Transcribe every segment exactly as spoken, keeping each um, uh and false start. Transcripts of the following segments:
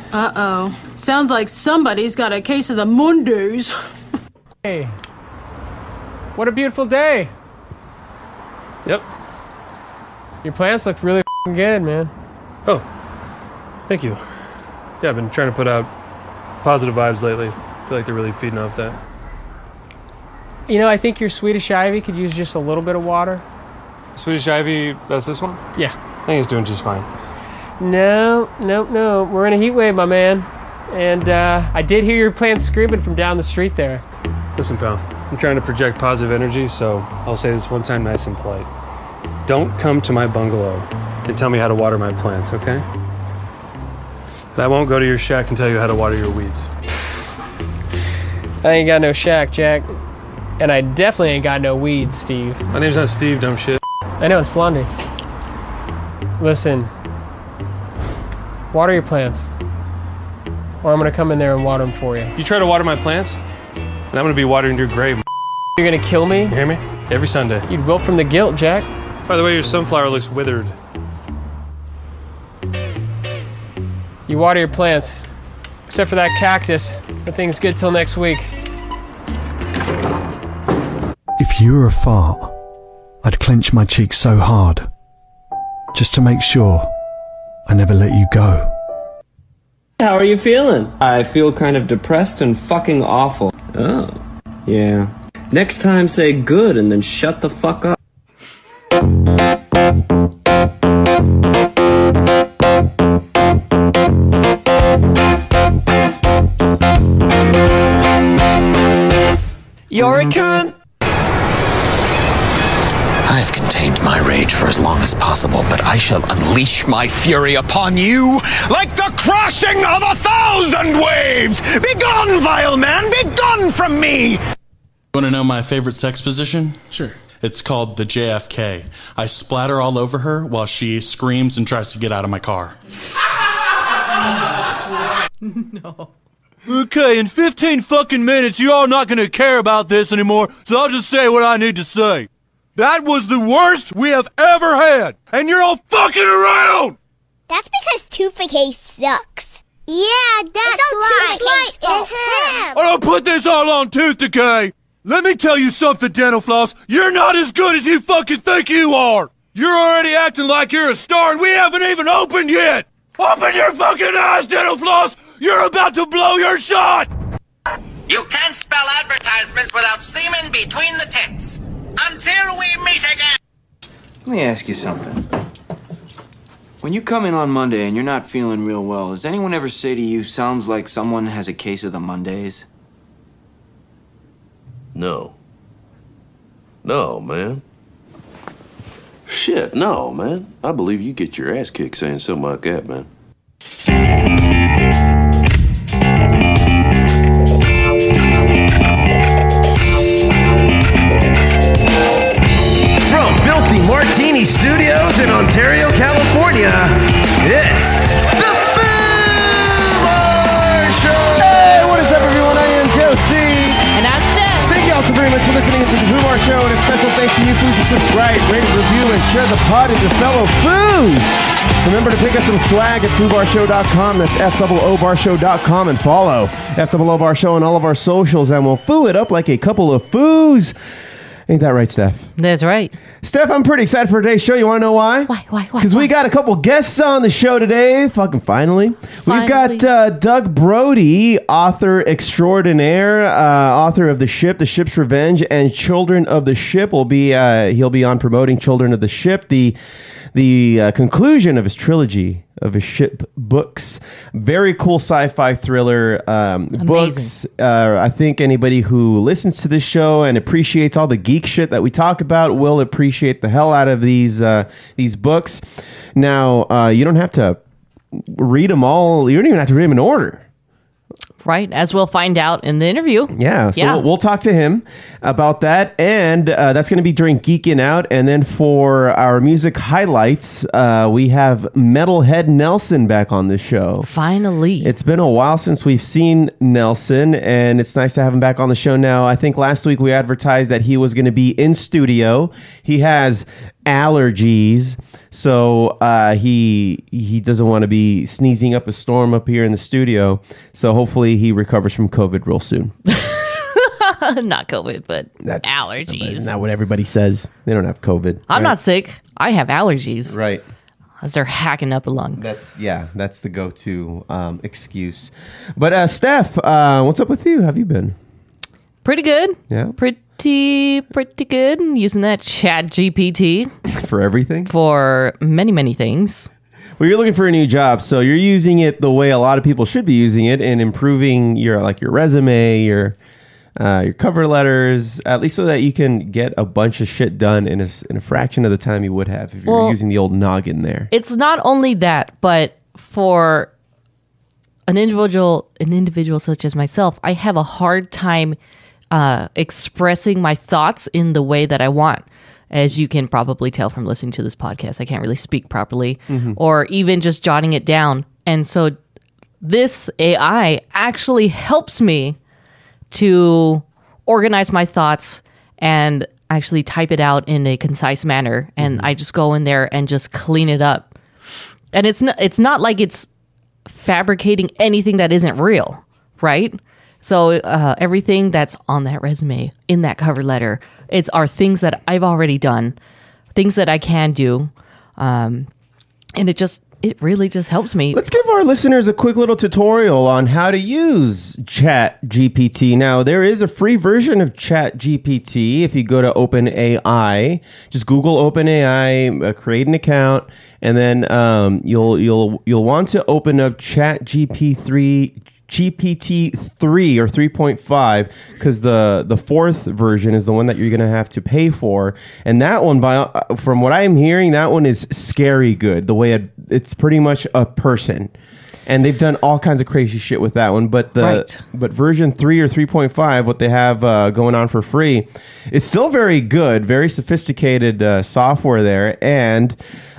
Uh-oh. Sounds like somebody's got a case of the Mondays. Hey. What a beautiful day. Yep. Your plants look really f***ing good, man. Oh. Thank you. Yeah, I've been trying to put out positive vibes lately. I feel like they're really feeding off that. You know, I think your Swedish ivy could use just a little bit of water. Swedish ivy, that's this one? Yeah. I think it's doing just fine. No, no, no. We're in a heat wave, my man. And uh, I did hear your plants screaming from down the street there. Listen, pal, I'm trying to project positive energy, so I'll say this one time nice and polite. Don't come to my bungalow and tell me how to water my plants, okay? And I won't go to your shack and tell you how to water your weeds. I ain't got no shack, Jack. And I definitely ain't got no weeds, Steve. My name's not Steve, dumb shit. I know, it's Blondie. Listen. Water your plants. Or I'm gonna come in there and water them for you. You try to water my plants, and I'm gonna be watering your grave. You're gonna kill me? You hear me? Every Sunday. You'd wilt from the guilt, Jack. By the way, your sunflower looks withered. You water your plants. Except for that cactus. That thing's good till next week. If you were a fart, I'd clench my cheeks so hard, just to make sure I never let you go. How are you feeling? I feel kind of depressed and fucking awful. Oh, yeah. Next time say good and then shut the fuck up. You're a cunt! I have contained my rage for as long as possible, but I shall unleash my fury upon you like the crashing of a thousand waves! Begone, vile man! Begone from me! You want to know my favorite sex position? Sure. It's called the J F K. I splatter all over her while she screams and tries to get out of my car. No. Okay, in fifteen fucking minutes, you're all not gonna care about this anymore, so I'll just say what I need to say. That was the worst we have ever had, and you're all fucking around! That's because Toothpick sucks. Yeah, that's why. It's him. I don't put this all on Tooth Decay. Let me tell you something, Dental Floss. You're not as good as you fucking think you are. You're already acting like you're a star, and we haven't even opened yet. Open your fucking eyes, Dental Floss. You're about to blow your shot. You can't spell advertisements without semen between the tits. Until we meet again. Let me ask you something. When you come in on Monday and you're not feeling real well, does anyone ever say to you, sounds like someone has a case of the Mondays? No. No, man. Shit, no, man. I believe you get your ass kicked saying something like that, man. From Filthy Martini Studios in Ontario, California, it's The Foobar Show! Hey, what is up, everyone? I am Josie. And I'm Steph. Thank you all so very much for listening to The Foobar Show, and a special thanks to you. Please subscribe, rate, review, and share the pod with your fellow foos. Remember to pick up some swag at foo bar show dot com. That's F O O bar show dot com, and follow F O O bar show on all of our socials, and we'll foo it up like a couple of foos. Ain't that right, Steph? That's right. Steph, I'm pretty excited for today's show. You want to know why? Why, why, why? Because we got a couple guests on the show today. Fucking finally. finally. We've got uh, Doug Brody, author extraordinaire, uh, author of The Ship, The Ship's Revenge, and Children of the Ship. Will be uh, He'll be on promoting Children of the Ship, the the uh, conclusion of his trilogy of his ship books. Very cool sci-fi thriller um, books. Uh, I think anybody who listens to this show and appreciates all the geek shit that we talk about will appreciate the hell out of these uh, these books. Now, uh, you don't have to read them all. You don't even have to read them in order. right? As we'll find out in the interview. Yeah, so Yeah. We'll, we'll talk to him about that, and uh, that's going to be during Geekin' Out. And then for our music highlights, uh, we have Metalhead Nelson back on the show. Finally. It's been a while since we've seen Nelson, and it's nice to have him back on the show now. I think last week we advertised that he was going to be in studio. He has allergies, so uh, he he doesn't want to be sneezing up a storm up here in the studio. So hopefully he recovers from COVID real soon. Not COVID, but That's, allergies. Isn't that what everybody says? They don't have COVID. I'm right? not sick. I have allergies. Right. As they're hacking up a lung. That's yeah. That's the go-to um, excuse. But uh, Steph, uh, what's up with you? How have you been? Pretty good. Yeah. Pretty, pretty good. Using that Chat G P T. For everything? For many, many things. Well, you're looking for a new job, so you're using it the way a lot of people should be using it in improving your like your resume, your uh, your cover letters, at least so that you can get a bunch of shit done in a, in a fraction of the time you would have if you were Well, using the old noggin there. It's not only that, but for an individual, an individual such as myself, I have a hard time uh, expressing my thoughts in the way that I want. As you can probably tell from listening to this podcast, I can't really speak properly, Mhm. or even just jotting it down. And so this A I actually helps me to organize my thoughts and actually type it out in a concise manner. And I just go in there and just clean it up. And it's not, it's not like it's fabricating anything that isn't real, right? So uh, everything that's on that resume, in that cover letter, it's are things that I've already done, things that I can do. Um, and it just, it really just helps me. Let's give our listeners a quick little tutorial on how to use Chat G P T. Now, there is a free version of Chat G P T. If you go to OpenAI, just Google OpenAI, uh, create an account, and then um, you'll you'll you'll want to open up Chat G P three. G P T three or three point five, because the the fourth version is the one that you're going to have to pay for, and that one, by uh, from what I'm hearing, that one is scary good. The way it, it's pretty much a person, and they've done all kinds of crazy shit with that one. But the Right. but version three or three point five, what they have uh, going on for free, is still very good, very sophisticated uh, software there, and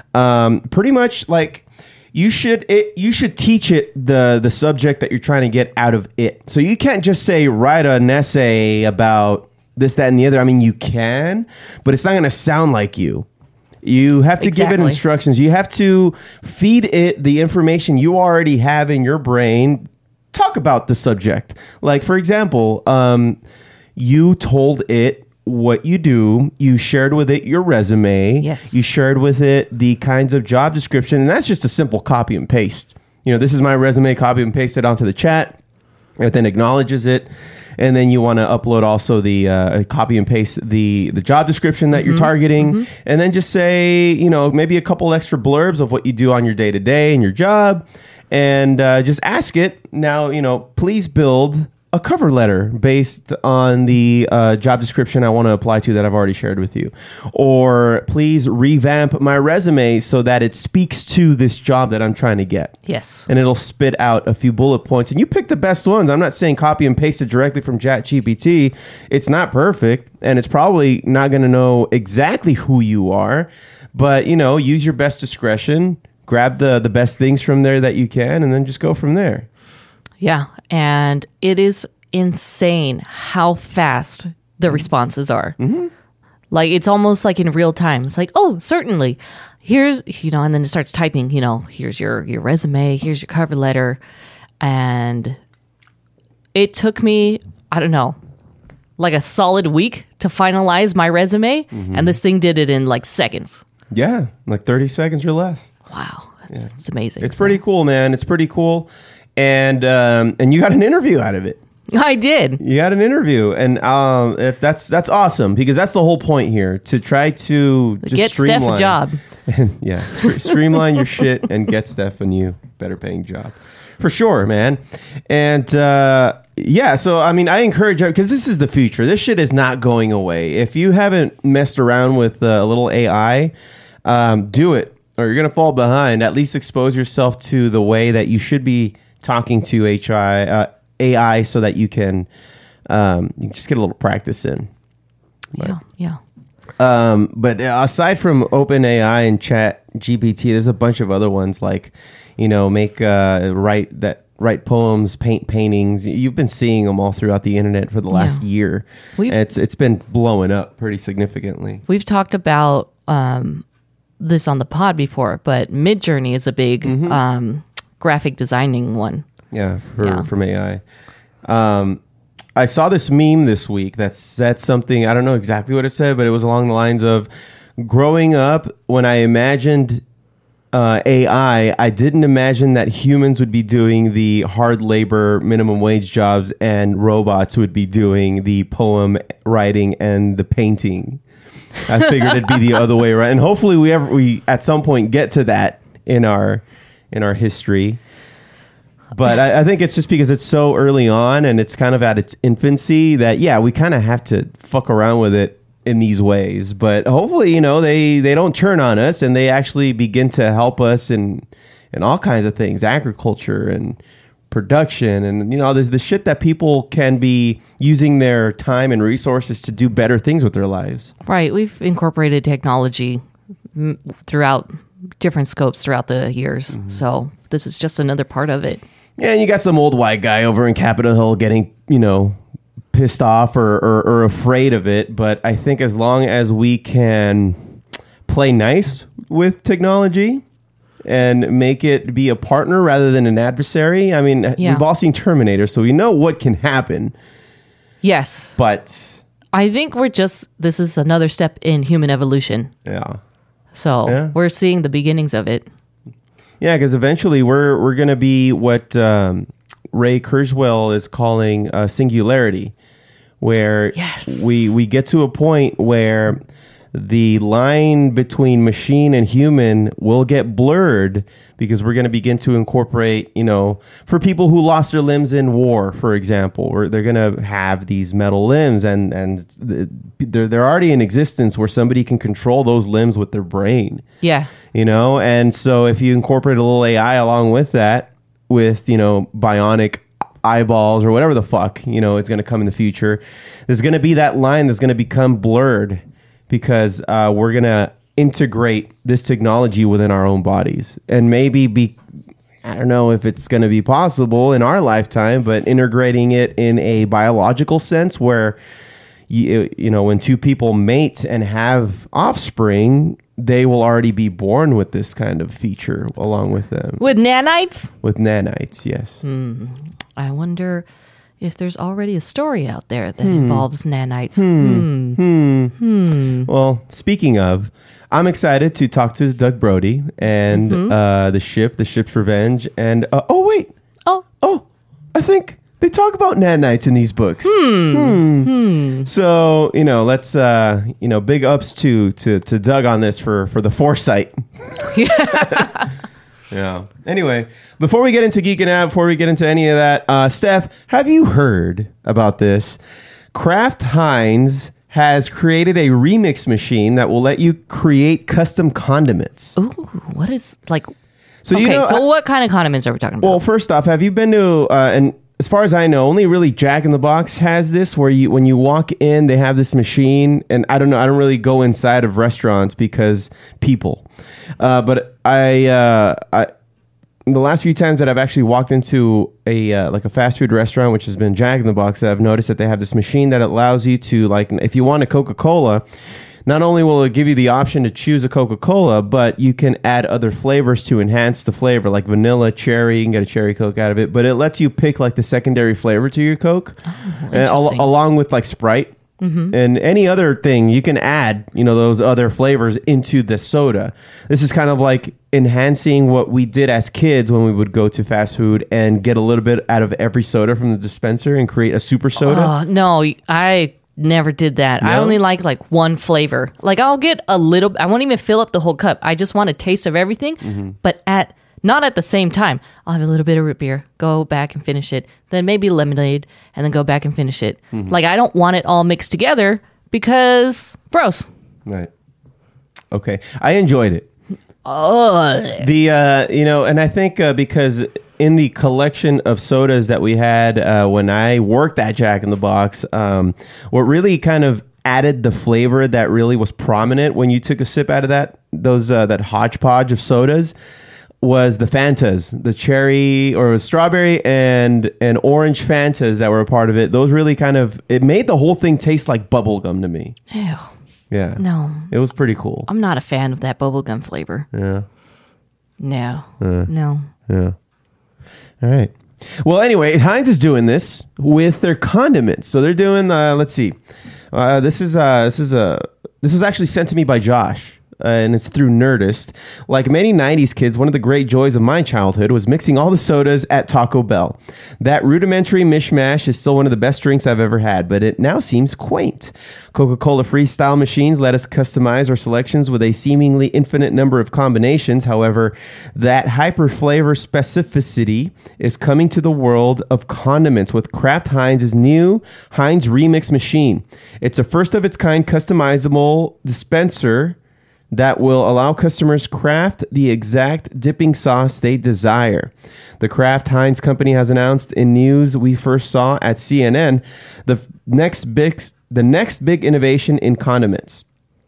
um, pretty much like. You should it, you should teach it the the subject that you're trying to get out of it. So you can't just say write an essay about this, that, and the other. I mean, you can, but it's not going to sound like you. You have to give it Exactly. instructions. You have to feed it the information you already have in your brain. Talk about the subject. Like, for example, um, you told it what you do, you shared with it your resume, yes, you shared with it the kinds of job description, and that's just a simple copy and paste. You know, this is my resume, copy and paste it onto the chat, it then acknowledges it, and then you want to upload also the uh, copy and paste the the job description that you're Mhm, targeting, mhm. and then just say, you know, maybe a couple extra blurbs of what you do on your day to day and your job, and uh, just ask it now, you know, please build a cover letter based on the uh, job description I want to apply to that I've already shared with you. Or please revamp my resume so that it speaks to this job that I'm trying to get. Yes. And it'll spit out a few bullet points. And you pick the best ones. I'm not saying copy and paste it directly from Chat G P T. It's not perfect, and it's probably not going to know exactly who you are. But, you know, use your best discretion. Grab the, the best things from there that you can, and then just go from there. Yeah. And it is insane how fast the responses are. Mm-hmm. Like, it's almost like in real time. It's like, oh, certainly. Here's, you know, and then it starts typing, you know, here's your, your resume, here's your cover letter. And it took me, I don't know, like a solid week to finalize my resume. Mhm. And this thing did it in like seconds. Yeah, like thirty seconds or less. Wow. It's, it's amazing. It's pretty cool, man. It's pretty cool. And um, and you got an interview out of it. I did. You got an interview, and um, it, that's that's awesome, because that's the whole point here, to try to just Get Steph streamline. a job. And, yeah, stre- streamline your shit and get Steph a new, better paying job. For sure, man. And uh, yeah, so I mean, I encourage you, because this is the future. This shit is not going away. If you haven't messed around with uh, a little A I, um, do it, or you're going to fall behind. At least expose yourself to the way that you should be talking to H I, uh, A I so that you can, um, you can just get a little practice in. But, Yeah, yeah. Um, but aside from OpenAI and Chat G P T, there's a bunch of other ones like, you know, make uh, write that write poems, paint paintings. You've been seeing them all throughout the internet for the last Yeah. year. We've- And it's it's been blowing up pretty significantly. We've talked about um, this on the pod before, but Midjourney is a big Mm-hmm. um, graphic designing one. Yeah, for, Yeah. from A I. Um, I saw this meme this week that said something. I don't know exactly what it said, but it was along the lines of, growing up, when I imagined uh, A I, I didn't imagine that humans would be doing the hard labor minimum wage jobs and robots would be doing the poem writing and the painting. I figured it'd be the other way around. And hopefully we ever we at some point get to that in our in our history. But I, I think it's just because it's so early on and it's kind of at its infancy that, yeah, we kind of have to fuck around with it in these ways. But hopefully, you know, they, they don't turn on us and they actually begin to help us in, in all kinds of things, agriculture and production. And, you know, there's the shit that people can be using their time and resources to do better things with their lives. Right. We've incorporated technology m- throughout different scopes throughout the years. Mm-hmm. So this is just another part of it. Yeah, and you got some old white guy over in Capitol Hill getting, you know, pissed off or, or, or afraid of it. But I think as long as we can play nice with technology and make it be a partner rather than an adversary. I mean, Yeah. we've all seen Terminator, so we know what can happen. Yes. But I think we're just, this is another step in human evolution. yeah. So Yeah. we're seeing the beginnings of it. Yeah, because eventually we're we're going to be what um, Ray Kurzweil is calling a singularity, where Yes. we we get to a point where the line between machine and human will get blurred because we're going to begin to incorporate, you know, for people who lost their limbs in war, for example, or they're going to have these metal limbs and and they're they're already in existence where somebody can control those limbs with their brain. Yeah. You know, and so if you incorporate a little A I along with that, with, you know, bionic eyeballs or whatever the fuck, you know, it's going to come in the future, there's going to be that line that's going to become blurred because uh, we're going to integrate this technology within our own bodies. And maybe be, I don't know if it's going to be possible in our lifetime, but integrating it in a biological sense where, you, you know, when two people mate and have offspring, they will already be born with this kind of feature along with them. With nanites? With nanites, yes. Hmm. I wonder if there's already a story out there that Hmm. involves nanites. Hmm. Hmm. Hmm. Hmm. Well, speaking of, I'm excited to talk to Doug Brody and Mhm. uh, the ship, the ship's revenge. And, uh, oh, wait. Oh. Oh, I think they talk about nanites in these books. Hmm. Hmm. Hmm. So, you know, let's, uh, you know, big ups to, to, to Doug on this for, for the foresight. Yeah. Anyway, before we get into Geeking Out, before we get into any of that, uh, Steph, have you heard about this? Kraft Heinz has created a remix machine that will let you create custom condiments. Ooh, what is like? So okay, you know, so I- what kind of condiments are we talking about? Well, first off, have you been to uh, and as far as I know, only really Jack in the Box has this, where you when you walk in, they have this machine, and I don't know, I don't really go inside of restaurants because people, uh, but I, uh, I the last few times that I've actually walked into a uh, like a fast food restaurant, which has been Jack in the Box, I've noticed that they have this machine that allows you to, like, if you want a Coca-Cola, not only will it give you the option to choose a Coca-Cola, but you can add other flavors to enhance the flavor, like vanilla, cherry. You can get a cherry Coke out of it, but it lets you pick like the secondary flavor to your Coke, and al- interesting. along with like Sprite. Mhm. And any other thing you can add, you know, those other flavors into the soda. This is kind of like enhancing what we did as kids when we would go to fast food and get a little bit out of every soda from the dispenser and create a super soda. Oh, no, I never did that. I No? only like like one flavor. Like I'll get a little, I won't even fill up the whole cup. I just want a taste of everything, Mhm. but at not at the same time. I'll have a little bit of root beer, go back and finish it, then maybe lemonade, and then go back and finish it. Mhm. Like I don't want it all mixed together because gross. Right. Okay. I enjoyed it. Oh, the uh, you know, and I think uh, because in the collection of sodas that we had uh, when I worked at Jack in the Box, um, what really kind of added the flavor that really was prominent when you took a sip out of that those uh, that hodgepodge of sodas was the Fantas, the cherry or strawberry and and orange Fantas that were a part of it. Those really kind of, it made the whole thing taste like bubblegum to me. Ew. Yeah. No. It was pretty cool. I'm not a fan of that bubblegum flavor. Yeah. No. Uh, no. Yeah. All right. Well, anyway, Heinz is doing this with their condiments. So they're doing, uh, let's see. Uh, this is uh, this is a this was actually sent to me by Josh. Uh, and it's through Nerdist. Like many nineties kids, one of the great joys of my childhood was mixing all the sodas at Taco Bell. That rudimentary mishmash is still one of the best drinks I've ever had, but it now seems quaint. Coca-Cola freestyle machines let us customize our selections with a seemingly infinite number of combinations. However, that hyper flavor specificity is coming to the world of condiments with Kraft Heinz's new Heinz Remix machine. It's a first of its kind customizable dispenser that will allow customers craft the exact dipping sauce they desire. The Kraft Heinz company has announced in news we first saw at C N N the f- next big the next big innovation in condiments.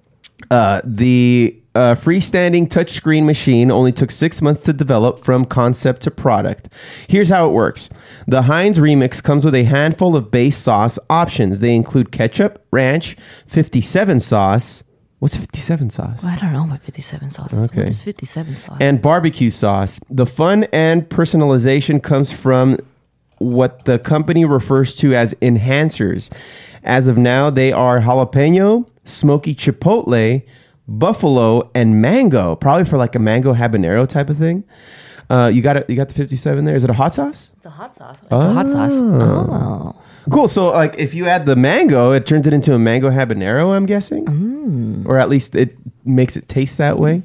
Uh, the uh, freestanding touchscreen machine only took six months to develop from concept to product. Here's how it works. The Heinz Remix comes with a handful of base sauce options. They include ketchup, ranch, fifty-seven sauce. What's fifty-seven sauce? Well, I don't know what fifty-seven sauce is. Okay. What is fifty-seven sauce? And barbecue sauce. The fun and personalization comes from what the company refers to as enhancers. As of now, they are jalapeno, smoky chipotle, buffalo, and mango. Probably for like a mango habanero type of thing. Uh, you got it. You got the fifty-seven there. Is it a hot sauce? It's a hot sauce. It's a hot sauce. Oh. Cool. So, like, if you add the mango, it turns it into a mango habanero, I'm guessing. Mm. Or at least it makes it taste that way.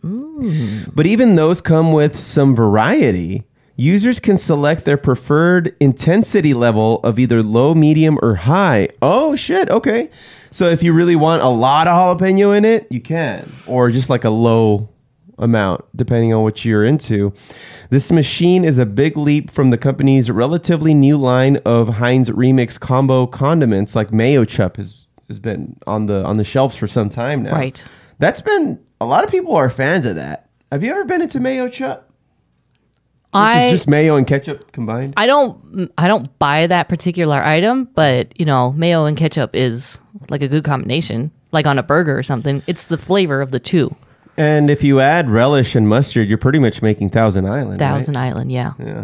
Mm. But even those come with some variety. Users can select their preferred intensity level of either low, medium, or high. Oh, shit. Okay. So if you really want a lot of jalapeno in it, you can. Or just like a low amount, depending on what you're into. This machine is a big leap from the company's relatively new line of Heinz Remix combo condiments, like Mayo Chup has has been on the on the shelves for some time now. Right. That's been, a lot of people are fans of that. Have you ever been into Mayo Chup? Which I is just mayo and ketchup combined. I don't I don't buy that particular item, but you know, mayo and ketchup is like a good combination, like on a burger or something. It's the flavor of the two. And if you add relish and mustard, you're pretty much making Thousand Island. Thousand right? Island, yeah. Yeah.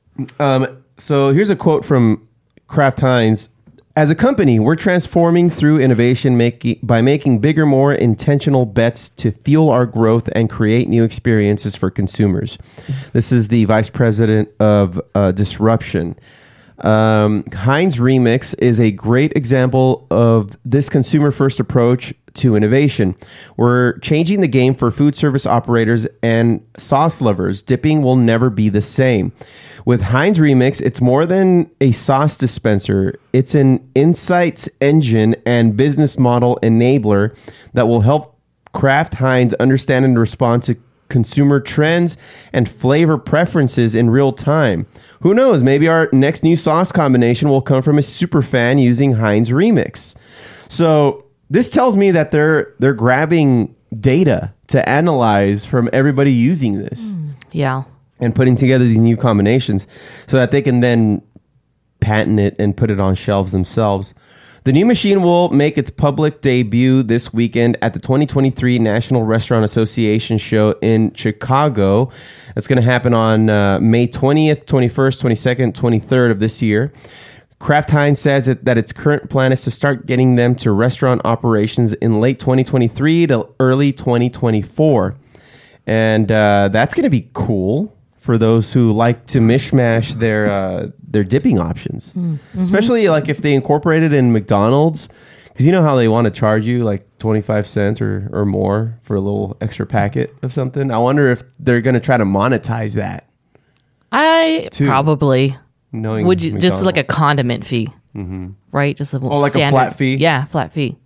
Um, so here's a quote from Kraft Heinz. As a company, we're transforming through innovation making, by making bigger, more intentional bets to fuel our growth and create new experiences for consumers. This is the vice president of uh, disruption. Um, Heinz Remix is a great example of this consumer-first approach to innovation. We're changing the game for food service operators and sauce lovers. Dipping will never be the same. With Heinz Remix, it's more than a sauce dispenser. It's an insights engine and business model enabler that will help Kraft Heinz understand and respond to consumer trends and flavor preferences in real time. Who knows? Maybe our next new sauce combination will come from a super fan using Heinz Remix. So this tells me that they're they're grabbing data to analyze from everybody using this. Mm, yeah. And putting together these new combinations so that they can then patent it and put it on shelves themselves. The new machine will make its public debut this weekend at the twenty twenty-three National Restaurant Association show in Chicago. It's going to happen on uh, May twentieth, twenty-first, twenty-second, twenty-third of this year. Kraft Heinz says it, that its current plan is to start getting them to restaurant operations in late twenty twenty-three to early twenty twenty-four. And uh, that's going to be cool for those who like to mishmash their uh, their dipping options, mm-hmm. especially like if they incorporate it in McDonald's, because you know how they want to charge you like twenty-five cents or, or more for a little extra packet of something. I wonder if they're going to try to monetize that. I too, probably knowing would you McDonald's. Just like a condiment fee, mm-hmm. right? Just a oh, like standard, a flat fee. Yeah, flat fee.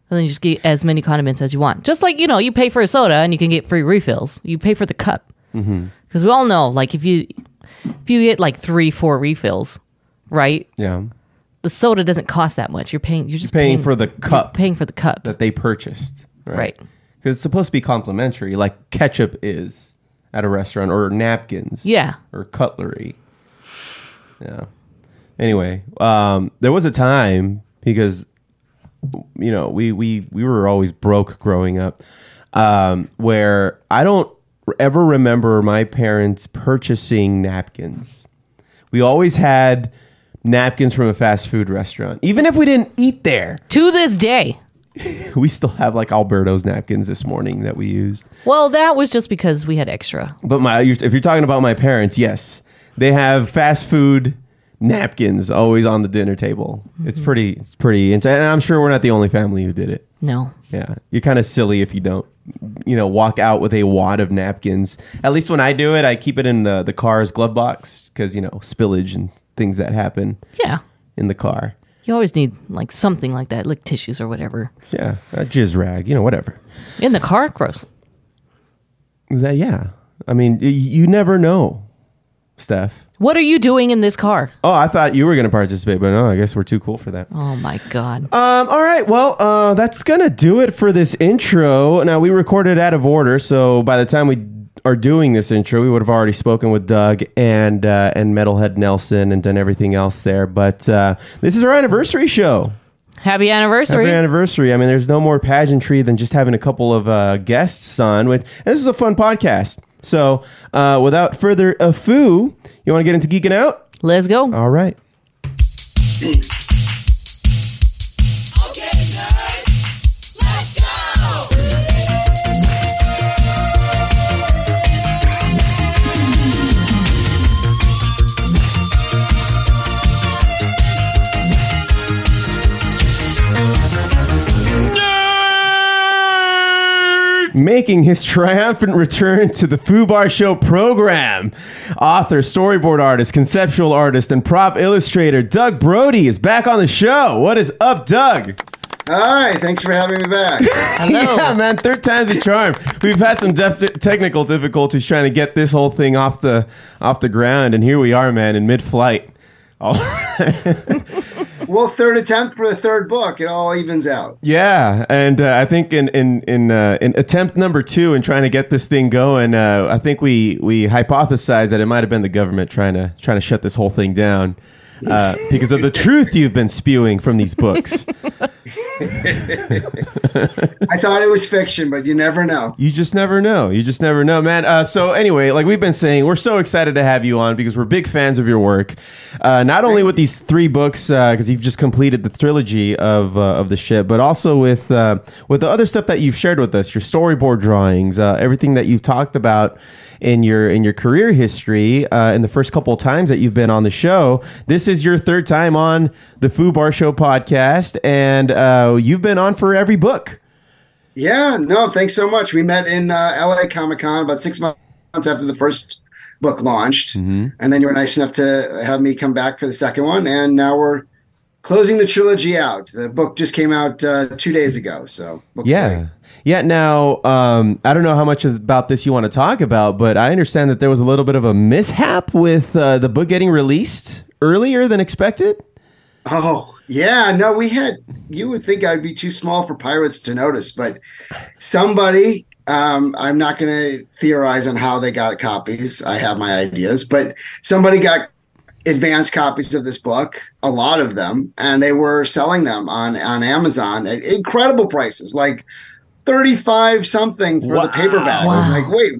And then you just get as many condiments as you want. Just like, you know, you pay for a soda and you can get free refills. You pay for the cup. Because Mm-hmm. we all know, like, if you if you get like three, four refills, right? Yeah. The soda doesn't cost that much. You're paying. You're just paying, paying for the cup. Paying for the cup that they purchased. Right. Because it's supposed to be complimentary, like ketchup is at a restaurant, or napkins. Yeah. Or cutlery. Yeah. Anyway, um, there was a time, because, you know, we, we, we were always broke growing up, um, where I don't ever remember my parents purchasing napkins. We always had napkins from a fast food restaurant, even if we didn't eat there. To this day. We still have like Alberto's napkins this morning that we used. Well, that was just because we had extra. But my, if you're talking about my parents, yes, they have fast food napkins always on the dinner table. Mm-hmm. It's pretty, it's pretty, and I'm sure we're not the only family who did it. No. Yeah, you're kind of silly if you don't, you know, walk out with a wad of napkins. At least when I do it, I keep it in the the car's glove box because, you know, spillage and things that happen. Yeah. In the car. You always need like something like that, like tissues or whatever. Yeah, a jizz rag, you know, whatever. In the car, gross. Is that, yeah. I mean, y- you never know, Steph. What are you doing in this car? Oh, I thought you were going to participate, but no, I guess we're too cool for that. Oh my God. Um, all right, well, uh, that's going to do it for this intro. Now, we recorded out of order, so by the time we are doing this intro, we would have already spoken with Doug and uh, and Metalhead Nelson and done everything else there. But uh, this is our anniversary show. Happy anniversary. Happy anniversary. I mean, there's no more pageantry than just having a couple of uh, guests on. With, and this is a fun podcast. So uh, without further ado, you want to get into geeking out? Let's go. All right. Making his triumphant return to the Fubar Show program, author, storyboard artist, conceptual artist, and prop illustrator Doug Brody is back on the show. What is up, Doug? Hi, thanks for having me back. Hello. Yeah, man, third time's the charm. We've had some def- technical difficulties trying to get this whole thing off the off the ground, and here we are, man, in mid-flight. All right. Well, third attempt for the third book. It all evens out. Yeah, and uh, I think in in in, uh, in attempt number two in trying to get this thing going, uh, I think we we hypothesized that it might have been the government trying to trying to shut this whole thing down uh, because of the truth you've been spewing from these books. I thought it was fiction, but you never know. You just never know. You just never know, man. Uh, so anyway, like we've been saying, we're so excited to have you on because we're big fans of your work. Uh, not only with these three books, because uh, you've just completed the trilogy of uh, of the ship, but also with uh, with the other stuff that you've shared with us, your storyboard drawings, uh, everything that you've talked about in your in your career history uh, in the first couple of times that you've been on the show. This is your third time on the Fubar Show podcast, and uh, you've been on for every book. Yeah, no, thanks so much. We met in uh, L A Comic Con about six months after the first book launched, mm-hmm. and then you were nice enough to have me come back for the second one, and now we're closing the trilogy out. The book just came out uh, two days ago, so book yeah. three. Yeah. Now, um, I don't know how much about this you want to talk about, but I understand that there was a little bit of a mishap with uh, the book getting released earlier than expected. Oh, yeah. No, we had, you would think I'd be too small for pirates to notice, but somebody, um, I'm not going to theorize on how they got copies. I have my ideas, but somebody got advanced copies of this book, a lot of them, and they were selling them on, on Amazon at incredible prices, like thirty-five something for wow. the paperback. Wow. I'm like, wait,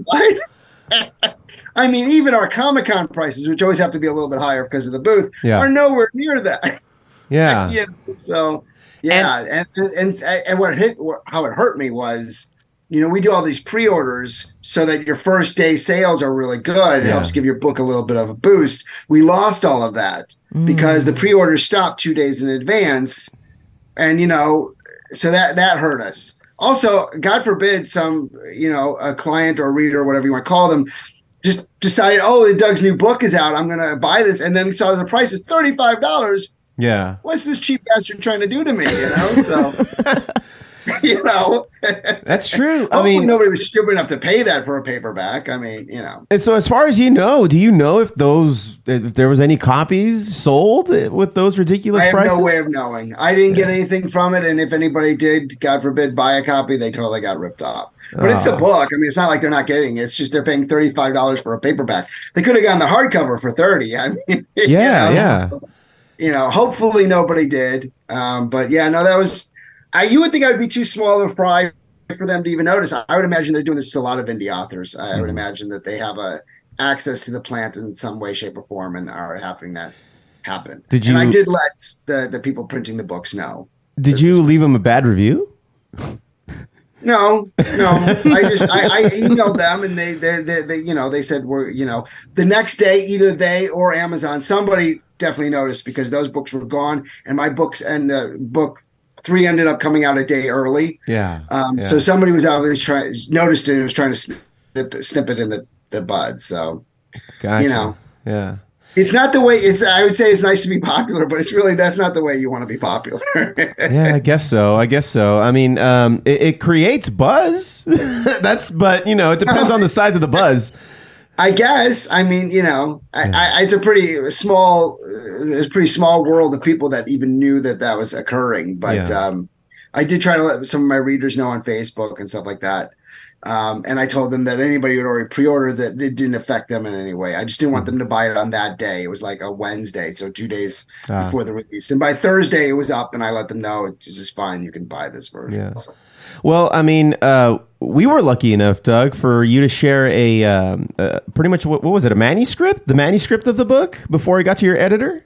what? I mean, even our Comic-Con prices, which always have to be a little bit higher because of the booth, yeah. are nowhere near that. Yeah. You know, so yeah, and and, and and what hit, how it hurt me was, you know, we do all these pre-orders so that your first day sales are really good. It Yeah. helps give your book a little bit of a boost. We lost all of that Mm. because the pre-orders stopped two days in advance, and you know, so that that hurt us. Also, God forbid some, you know, a client or a reader or whatever you want to call them, just decided, oh, Doug's new book is out, I'm going to buy this, and then saw the price is thirty-five dollars. Yeah. What's this cheap bastard trying to do to me, you know? So you know. That's true. I Hopefully mean, nobody was stupid enough to pay that for a paperback. I mean, you know. And so, as far as you know, do you know if those, if there was any copies sold with those ridiculous I have prices? no way of knowing. I didn't get anything from it, and if anybody did, God forbid, buy a copy, they totally got ripped off. But it's the Oh. book. I mean, it's not like they're not getting it. It's just they're paying thirty-five dollars for a paperback. They could have gotten the hardcover for thirty. I mean, Yeah, you know, yeah. so, you know, hopefully nobody did. Um, but yeah, no, that was. I you would think I would be too small of a fry for them to even notice. I would imagine they're doing this to a lot of indie authors. I Mm-hmm. would imagine that they have a access to the plant in some way, shape, or form, and are having that happen. Did And I you- did let the the people printing the books know. Did you leave them a bad review? No, no. I just I, I emailed them, and they they they they you know they said we're you know the next day either they or Amazon, somebody definitely noticed, because those books were gone, and my books and uh, book three ended up coming out a day early. Yeah. Um, yeah. So somebody was obviously trying noticed it and was trying to snip, snip it in the the bud. So Gotcha. you know. Yeah. It's not the way it's. I would say it's nice to be popular, but it's really that's not the way you want to be popular. Yeah, I guess so. I guess so. I mean, um, it, it creates buzz. That's, but you know, it depends on the size of the buzz. I guess. I mean, you know, I, I, it's a pretty small, uh, a pretty small world of people that even knew that that was occurring. But Yeah. um, I did try to let some of my readers know on Facebook and stuff like that. Um, and I told them that anybody who had already pre-ordered that it didn't affect them in any way. I just didn't want them to buy it on that day. It was like a Wednesday, so two days Ah. before the release. And by Thursday, it was up, and I let them know this is fine. You can buy this version. Yeah. So. Well, I mean, uh, we were lucky enough, Doug, for you to share a um, uh, pretty much what, what was it, a manuscript, the manuscript of the book before it got to your editor.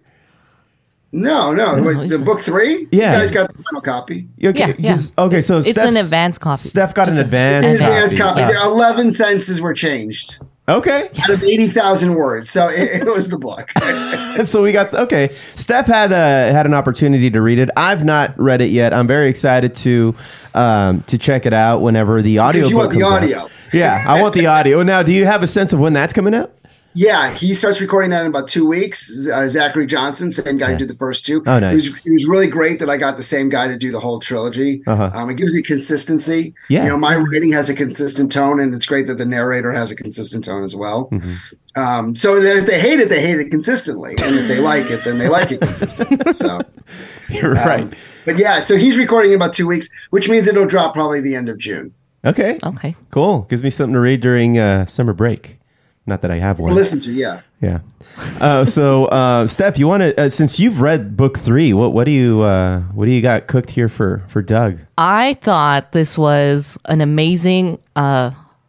No, no, wait, the book three. Yeah. You guys got the final copy. Okay, Yeah, yeah. 'cause- okay, so It's Steph's- an advance copy. Steph got Just an a- advance, It's an advanced copy. Yeah. There are eleven sentences were changed. Okay. Out of eighty thousand words, so it, it was the book. So we got okay. Steph had uh, had an opportunity to read it. I've not read it yet. I'm very excited to um, to check it out whenever the audio. Because you want the comes out. audio. Yeah, I want the audio. Now, do you have a sense of when that's coming out? Yeah, he starts recording that in about two weeks. Uh, Zachary Johnson, same guy who did the first two. Oh, nice. It was, it was really great that I got the same guy to do the whole trilogy. Uh-huh. Um, it gives you consistency. Yeah. You know, my writing has a consistent tone, and it's great that the narrator has a consistent tone as well. Mm-hmm. Um, so that if they hate it, they hate it consistently, and if they like it, then they like it consistently. So You're um, right. But yeah, so he's recording in about two weeks, which means it'll drop probably the end of June. Okay. Okay. Cool. Gives me something to read during uh, summer break. Not that I have one. Listen to, yeah. Yeah. Uh, so, uh, Steph, you want to uh, since you've read book three, what what do you uh, what do you got cooked here for for Doug? I thought this was an amazing uh,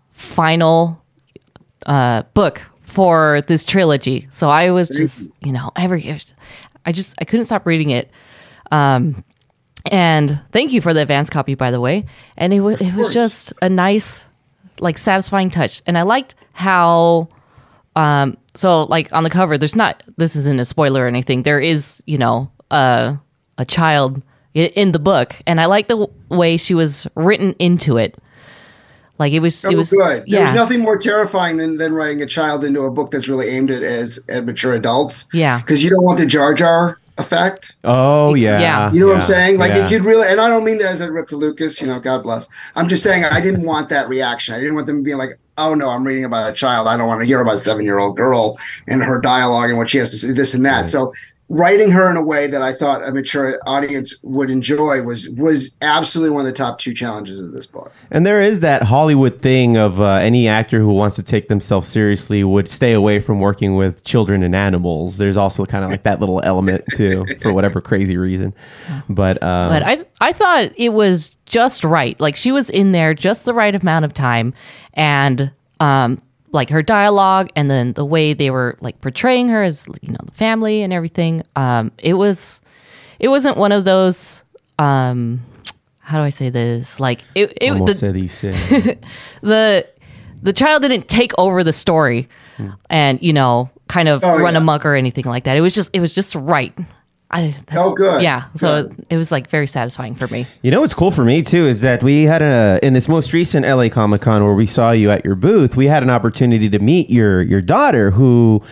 final uh, book for this trilogy. So I was just, you know, every I just I couldn't stop reading it. Um, and thank you for the advance copy, by the way. And it was it was just a nice, like, satisfying touch. And I liked how. Um, so like on the cover, there's not, this isn't a spoiler or anything. There is, you know, uh, a child i- in the book, and I like the w- way she was written into it. Like it was, Oh, it was good. Yeah. There's nothing more terrifying than, than writing a child into a book that's really aimed at as at mature adults. Yeah. Because you don't want the Jar Jar effect. Oh yeah. Yeah. You know what Yeah. I'm saying? Like Yeah. it could really, and I don't mean that as a rip to Lucas, you know, God bless. I'm just saying I didn't want that reaction. I didn't want them being like, oh no, I'm reading about a child. I don't want to hear about a seven year old girl and her dialogue and what she has to say, this and that. Right. So writing her in a way that I thought a mature audience would enjoy was was absolutely one of the top two challenges of this book. And there is that Hollywood thing of uh, any actor who wants to take themselves seriously would stay away from working with children and animals. There's also kind of like that little element too, for whatever crazy reason. But uh, But I I thought it was just right. Like she was in there just the right amount of time, and um like her dialogue and then the way they were like portraying her as, you know, the family and everything. Um it was it wasn't one of those um how do I say this? Like it it almost the, said he said. the the child didn't take over the story and, you know, kind of Oh, run yeah. amok or anything like that. It was just it was just right. I, that's, Oh, good. Yeah. So Good. it was like very satisfying for me. You know what's cool for me too is that we had a in this most recent L A Comic Con where we saw you at your booth. We had an opportunity to meet your your daughter, who,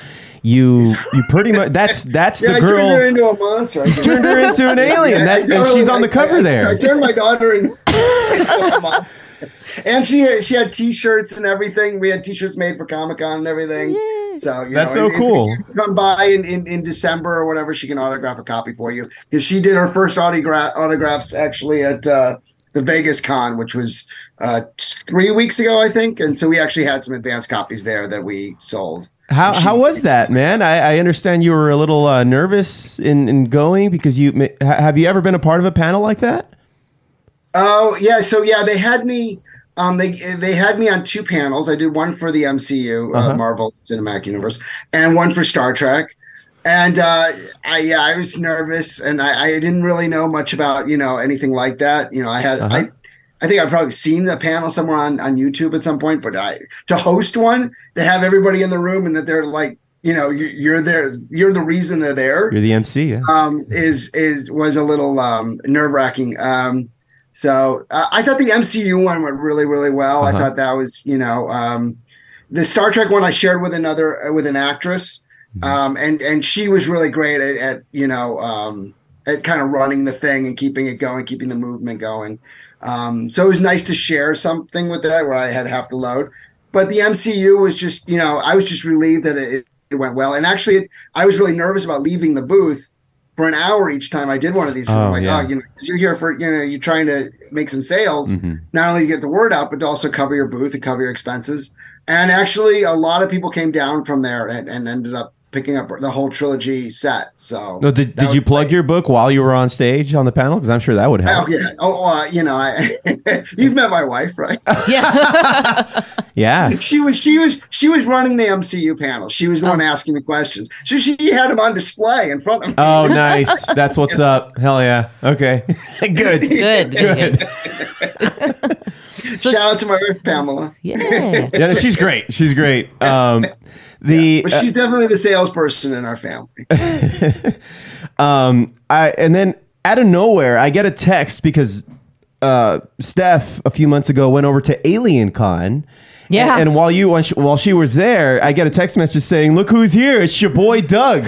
you you pretty much that's that's yeah, the I girl. turned her into a monster. I turned her into an alien. Yeah, that, I and totally- she's on the I- cover I- there. I turned my daughter in- into a monster. And she she had T-shirts and everything. We had T-shirts made for Comic Con and everything. So you That's know, so if- cool. If you come by in, in, in December or whatever, she can autograph a copy for you because she did her first autograph autographs actually at uh, the Vegas Con, which was uh, three weeks ago, I think. And so we actually had some advanced copies there that we sold. How how was that, man? I, I understand you were a little uh, nervous in, in going because you ha- have you ever been a part of a panel like that? Oh yeah, so yeah, they had me. Um, they they had me on two panels. I did one for the M C U, uh, Uh-huh. Marvel Cinematic Universe, and one for Star Trek. And uh, I yeah, I was nervous, and I, I didn't really know much about you know anything like that. You know, I had Uh-huh. I. I think I've probably seen the panel somewhere on, on YouTube at some point, but I to host one, to have everybody in the room and that they're like, you know, you, you're there, you're the reason they're there. You're the M C, yeah. Um, is is was a little um, nerve wracking. Um, so uh, I thought the M C U one went really, really well. Uh-huh. I thought that was, you know, um, the Star Trek one I shared with another uh, with an actress, um, and and she was really great at, at you know um, at kind of running the thing and keeping it going, keeping the movement going. Um, so it was nice to share something with that where I had half the load. But the M C U was just, you know, I was just relieved that it, it went well. And actually, it, I was really nervous about leaving the booth for an hour each time I did one of these. Oh, I'm like, yeah. oh, you know, 'cause you're here for, you know, you're trying to make some sales, Mhm. not only to get the word out, but to also cover your booth and cover your expenses. And actually, a lot of people came down from there and, and ended up picking up the whole trilogy set. So, No, did that did was you plug your book while you were on stage on the panel? Because I'm sure that would help. Oh yeah. Oh, uh, you know, I, you've met my wife, right? Yeah. She was she was she was running the M C U panel. She was the one asking the questions. So she had them on display in front of me. Oh, nice. That's what's up. Hell yeah. Okay. Good. Good. Good. Shout out to my wife Pamela. Yeah. Yeah, she's great. She's great. Um, the But she's definitely the salesperson in our family. um, I and then out of nowhere, I get a text because uh, Steph a few months ago went over to Alien Con. Yeah. And, and while you while she, while she was there, I get a text message saying, "Look who's here! It's your boy Doug."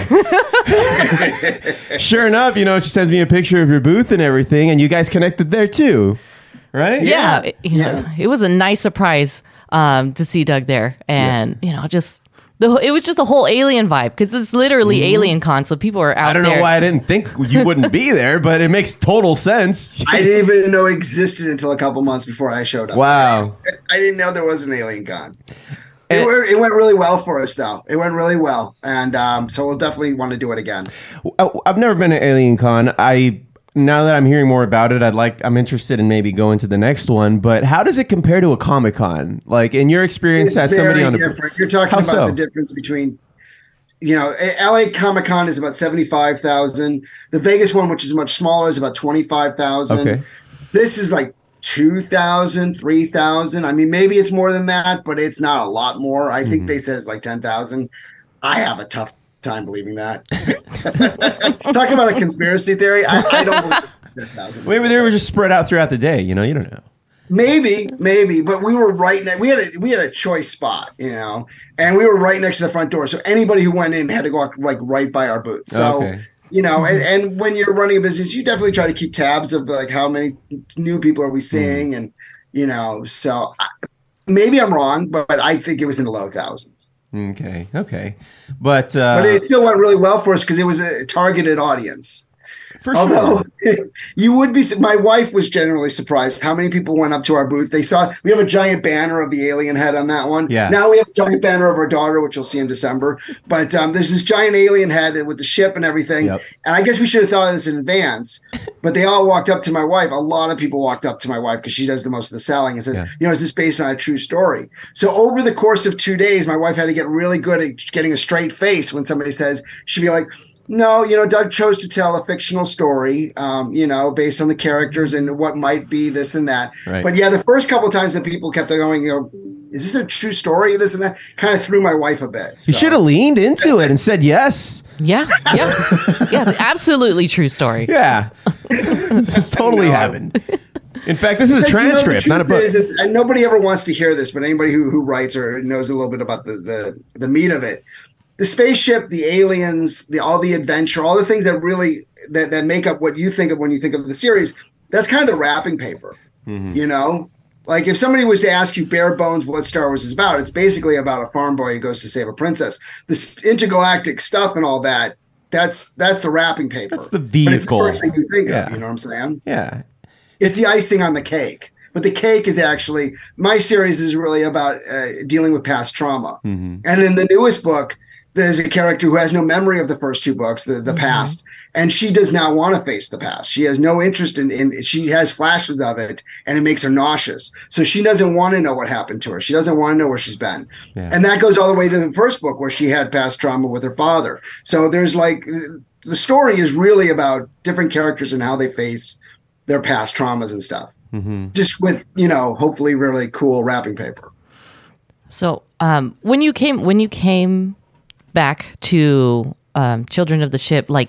Sure enough, you know, she sends me a picture of your booth and everything, and you guys connected there too, right? Yeah, it, you know, it was a nice surprise um, to see Doug there, and you know, just the it was just a whole alien vibe because it's literally Mhm. Alien Con, so people are out. I don't there. know why I didn't think you wouldn't be there, but it makes total sense. I didn't even know it existed until a couple months before I showed up. Wow. I didn't know there was an Alien Con. It, were- it went really well for us, though. It went really well, and um, so we'll definitely want to do it again. I- I've never been to Alien Con. I now that I'm hearing more about it, I'd like I'm interested in maybe going to the next one. But how does it compare to a Comic Con? Like in your experience It's as very somebody on the different. You're talking How about so? the difference between, you know, L A Comic Con is about seventy-five thousand. The Vegas one, which is much smaller, is about twenty-five thousand. Okay. This is like two thousand, three thousand. I mean, maybe it's more than that, but it's not a lot more. I think Mhm. they said it's like ten thousand. I have a tough time believing that. Talking about a conspiracy theory, I, I don't believe it's ten thousand. Maybe they were just spread out throughout the day. You know, you don't know. Maybe, maybe, but we were right next. We had a we had a choice spot, you know, and we were right next to the front door. So anybody who went in had to walk like right by our booth. So Okay. you know, and, and when you're running a business, you definitely try to keep tabs of like how many new people are we seeing, and you know, so I, maybe I'm wrong, but I think it was in the low thousands. Okay. Okay. But uh, But it still went really well for us because it was a targeted audience. For Although you would be, my wife was generally surprised how many people went up to our booth. They saw we have a giant banner of the alien head on that one. Yeah. Now we have a giant banner of our daughter, which you'll see in December. But um, there's this giant alien head with the ship and everything. Yep. And I guess we should have thought of this in advance. But they all walked up to my wife. A lot of people walked up to my wife because she does the most of the selling and says, Yeah. you know, is this based on a true story? So over the course of two days, my wife had to get really good at getting a straight face when somebody says, she'd be like, no, you know, Doug chose to tell a fictional story, um, you know, based on the characters and what might be this and that. Right. But yeah, the first couple of times that people kept going, you know, is this a true story? This and that kind of threw my wife a bit. you so. should have leaned into it and said yes. Yeah, yeah, yeah. Absolutely true story. Yeah. This totally happened. In fact, this is a Because, you know, the transcript, not a truth book. is, and- and nobody ever wants to hear this, but anybody who, who writes or knows a little bit about the, the, the meat of it, the spaceship, the aliens, the all the adventure, all the things that really that, that make up what you think of when you think of the series, that's kind of the wrapping paper. Mm-hmm. You know? Like if somebody was to ask you bare bones what Star Wars is about, it's basically about a farm boy who goes to save a princess. This intergalactic stuff and all that, that's that's the wrapping paper. That's the But it's the vehicle. first thing you think Yeah. of, you know what I'm saying? Yeah. It's the icing on the cake. But the cake is actually, my series is really about uh, dealing with past trauma. Mm-hmm. And in the newest book, there's a character who has no memory of the first two books, the, the Mm-hmm. past, and she does not want to face the past. She has no interest in, in, she has flashes of it, and it makes her nauseous. So she doesn't want to know what happened to her. She doesn't want to know where she's been. Yeah. And that goes all the way to the first book where she had past trauma with her father. So there's like, the story is really about different characters and how they face their past traumas and stuff. Mm-hmm. Just with, you know, hopefully really cool wrapping paper. So, um, when you came when you came back to um, Children of the Ship, like,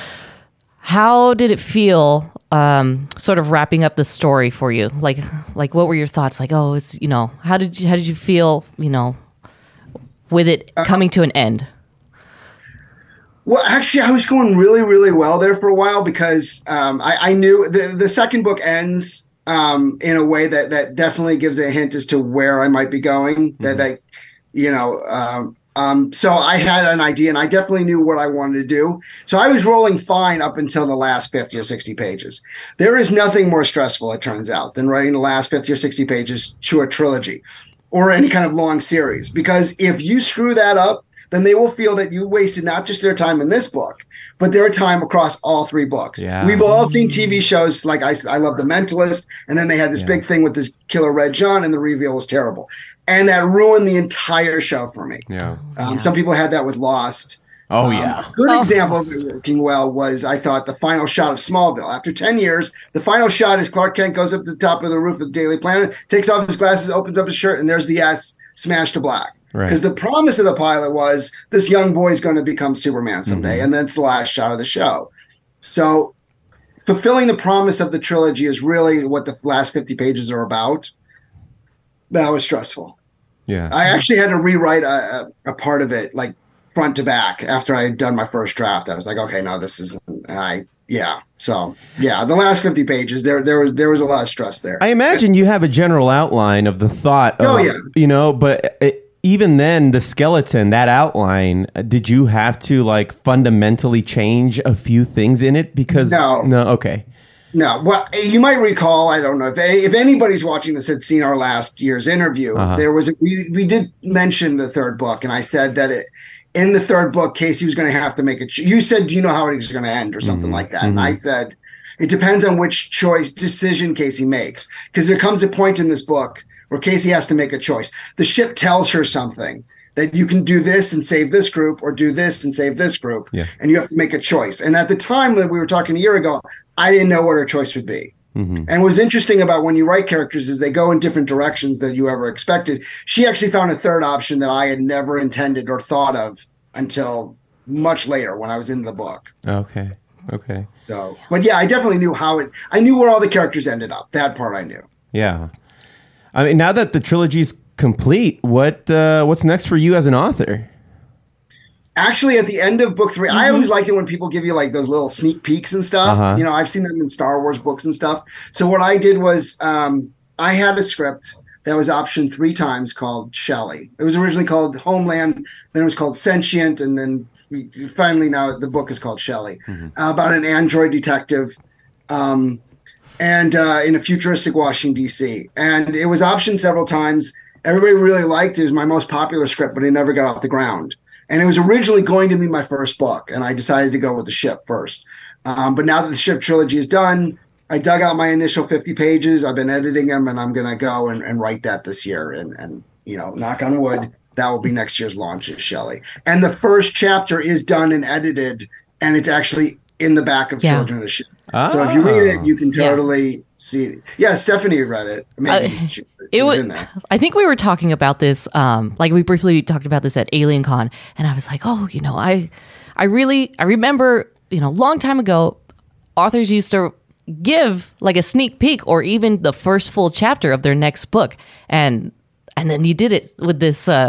how did it feel, um, sort of wrapping up the story for you? Like, like what were your thoughts? Like, oh, it's, you know, how did you how did you feel, you know, with it coming to an end? Well, actually, I was going really, really well there for a while because um, I, I knew the the second book ends um, in a way that that definitely gives a hint as to where I might be going. Mm-hmm. That I, you know, um, um, so I had an idea, and I definitely knew what I wanted to do. So I was rolling fine up until the last fifty or sixty pages. There is nothing more stressful, it turns out, than writing the last fifty or sixty pages to a trilogy or any kind of long series, because if you screw that up, then they will feel that you wasted not just their time in this book, but their time across all three books. Yeah. We've all seen T V shows like I, I Love the Mentalist, and then they had this Yeah. big thing with this killer Red John, and the reveal was terrible. And that ruined the entire show for me. Yeah. Um, Some people had that with Lost. Oh, Um, yeah. A good Oh. example of it working well was, I thought, the final shot of Smallville. After ten years, the final shot is Clark Kent goes up to the top of the roof of the Daily Planet, takes off his glasses, opens up his shirt, and there's the S smashed to black. Right. Because the promise of the pilot was this young boy is going to become Superman someday, Mhm. and that's the last shot of the show. So fulfilling the promise of the trilogy is really what the last fifty pages are about. That was stressful. Yeah. I actually had to rewrite a, a, a part of it, like front to back, after I had done my first draft. I was like, okay, no, this isn't. And I, yeah. So yeah, the last fifty pages, there, there was, there was a lot of stress there. I imagine you have a general outline of the thought. Of, Oh, yeah. You know, but it, even then, the skeleton, that outline, uh, did you have to like fundamentally change a few things in it? Because No. no, okay. No, well, you might recall. I don't know if any, if anybody's watching this had seen our last year's interview. Uh-huh. There was a, we we did mention the third book, and I said that it, in the third book, Casey was going to have to make a. Ch- you said, "Do you know how it was going to end?" or something Mhm. like that, and Mhm. I said, "It depends on which choice decision Casey makes, because there comes a point in this book where Casey has to make a choice. The ship tells her something." That you can do this and save this group, or do this and save this group, Yeah. and you have to make a choice. And at the time that we were talking a year ago, I didn't know what her choice would be. Mm-hmm. And what's interesting about when you write characters is they go in different directions than you ever expected. She actually found a third option that I had never intended or thought of until much later when I was in the book. Okay. Okay. So, but yeah, I definitely knew how it. I knew where all the characters ended up. That part I knew. Yeah. I mean, now that the trilogy's complete, what uh, what's next for you as an author? Actually, at the end of book three, I Mhm. always liked it when people give you like those little sneak peeks and stuff. Uh-huh. You know, I've seen them in Star Wars books and stuff. So what I did was um, I had a script that was optioned three times called Shelley. It was originally called Homeland, then it was called Sentient, and then finally now the book is called Shelley, Mm-hmm. uh, about an android detective um, and uh, in a futuristic Washington, D C. And it was optioned several times. Everybody really liked it. It was my most popular script, but it never got off the ground. And it was originally going to be my first book, and I decided to go with the ship first. Um, but now that the ship trilogy is done, I dug out my initial fifty pages. I've been editing them, and I'm going to go and, and write that this year. And, and, you know, knock on wood, that will be next year's launch at Shelley. And the first chapter is done and edited, and it's actually in the back of Yeah. Children of the Ship. So if you read it, you can totally see. Yeah, Stephanie read it. Maybe Uh, she, It was was. in there. I think we were talking about this. Um, like we briefly talked about this at Alien Con, and I was like, "Oh, you know, I, I really, I remember, you know, long time ago, authors used to give like a sneak peek or even the first full chapter of their next book, and and then you did it with this uh,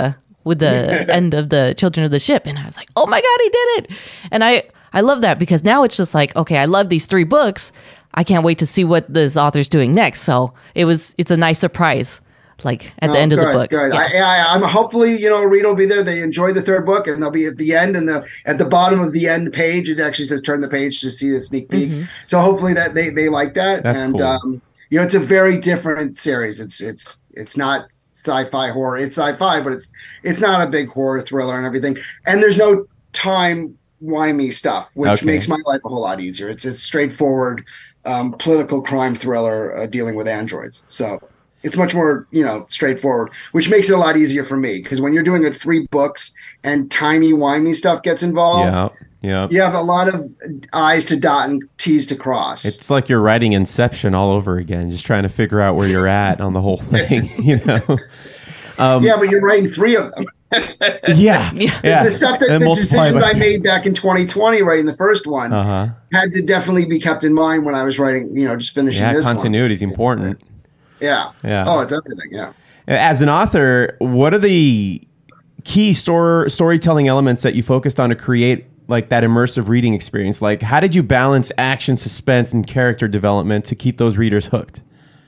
with the end of the Children of the Ship. And I was like, oh my God, he did it. And I, I love that because now it's just like, okay, I love these three books. I can't wait to see what this author's doing next. So it was, it's a nice surprise, like at the Oh, end good, of the book. Good. Yeah. I, I, I'm hopefully, you know, a reader will be there. They enjoy the third book, and they'll be at the end, and the at the bottom of the end page, it actually says "turn the page" to see a sneak peek. Mhm. So hopefully that they they like that. That's and cool. um, you know, it's a very different series. It's it's it's not sci-fi horror. It's sci-fi, but it's it's not a big horror thriller and everything. And there's no time wimey stuff, which Okay. makes my life a whole lot easier. It's a straightforward um, political crime thriller uh, dealing with androids. So. It's much more, you know, straightforward, which makes it a lot easier for me because when you're doing a three books and timey-wimey stuff gets involved, Yeah. Yeah. you have a lot of I's to dot and T's to cross. It's like you're writing Inception all over again, just trying to figure out where you're at on the whole thing, you know? Um, yeah, but you're writing three of them. yeah. It's Yeah. the stuff that And the multiply decisions by- I made back in twenty twenty, writing the first one, Uh-huh. had to definitely be kept in mind when I was writing, you know, just finishing Yeah, this one. continuity is important. Yeah. Yeah. Oh, it's everything. Yeah. As an author, what are the key store storytelling elements that you focused on to create like that immersive reading experience? Like, how did you balance action, suspense, and character development to keep those readers hooked?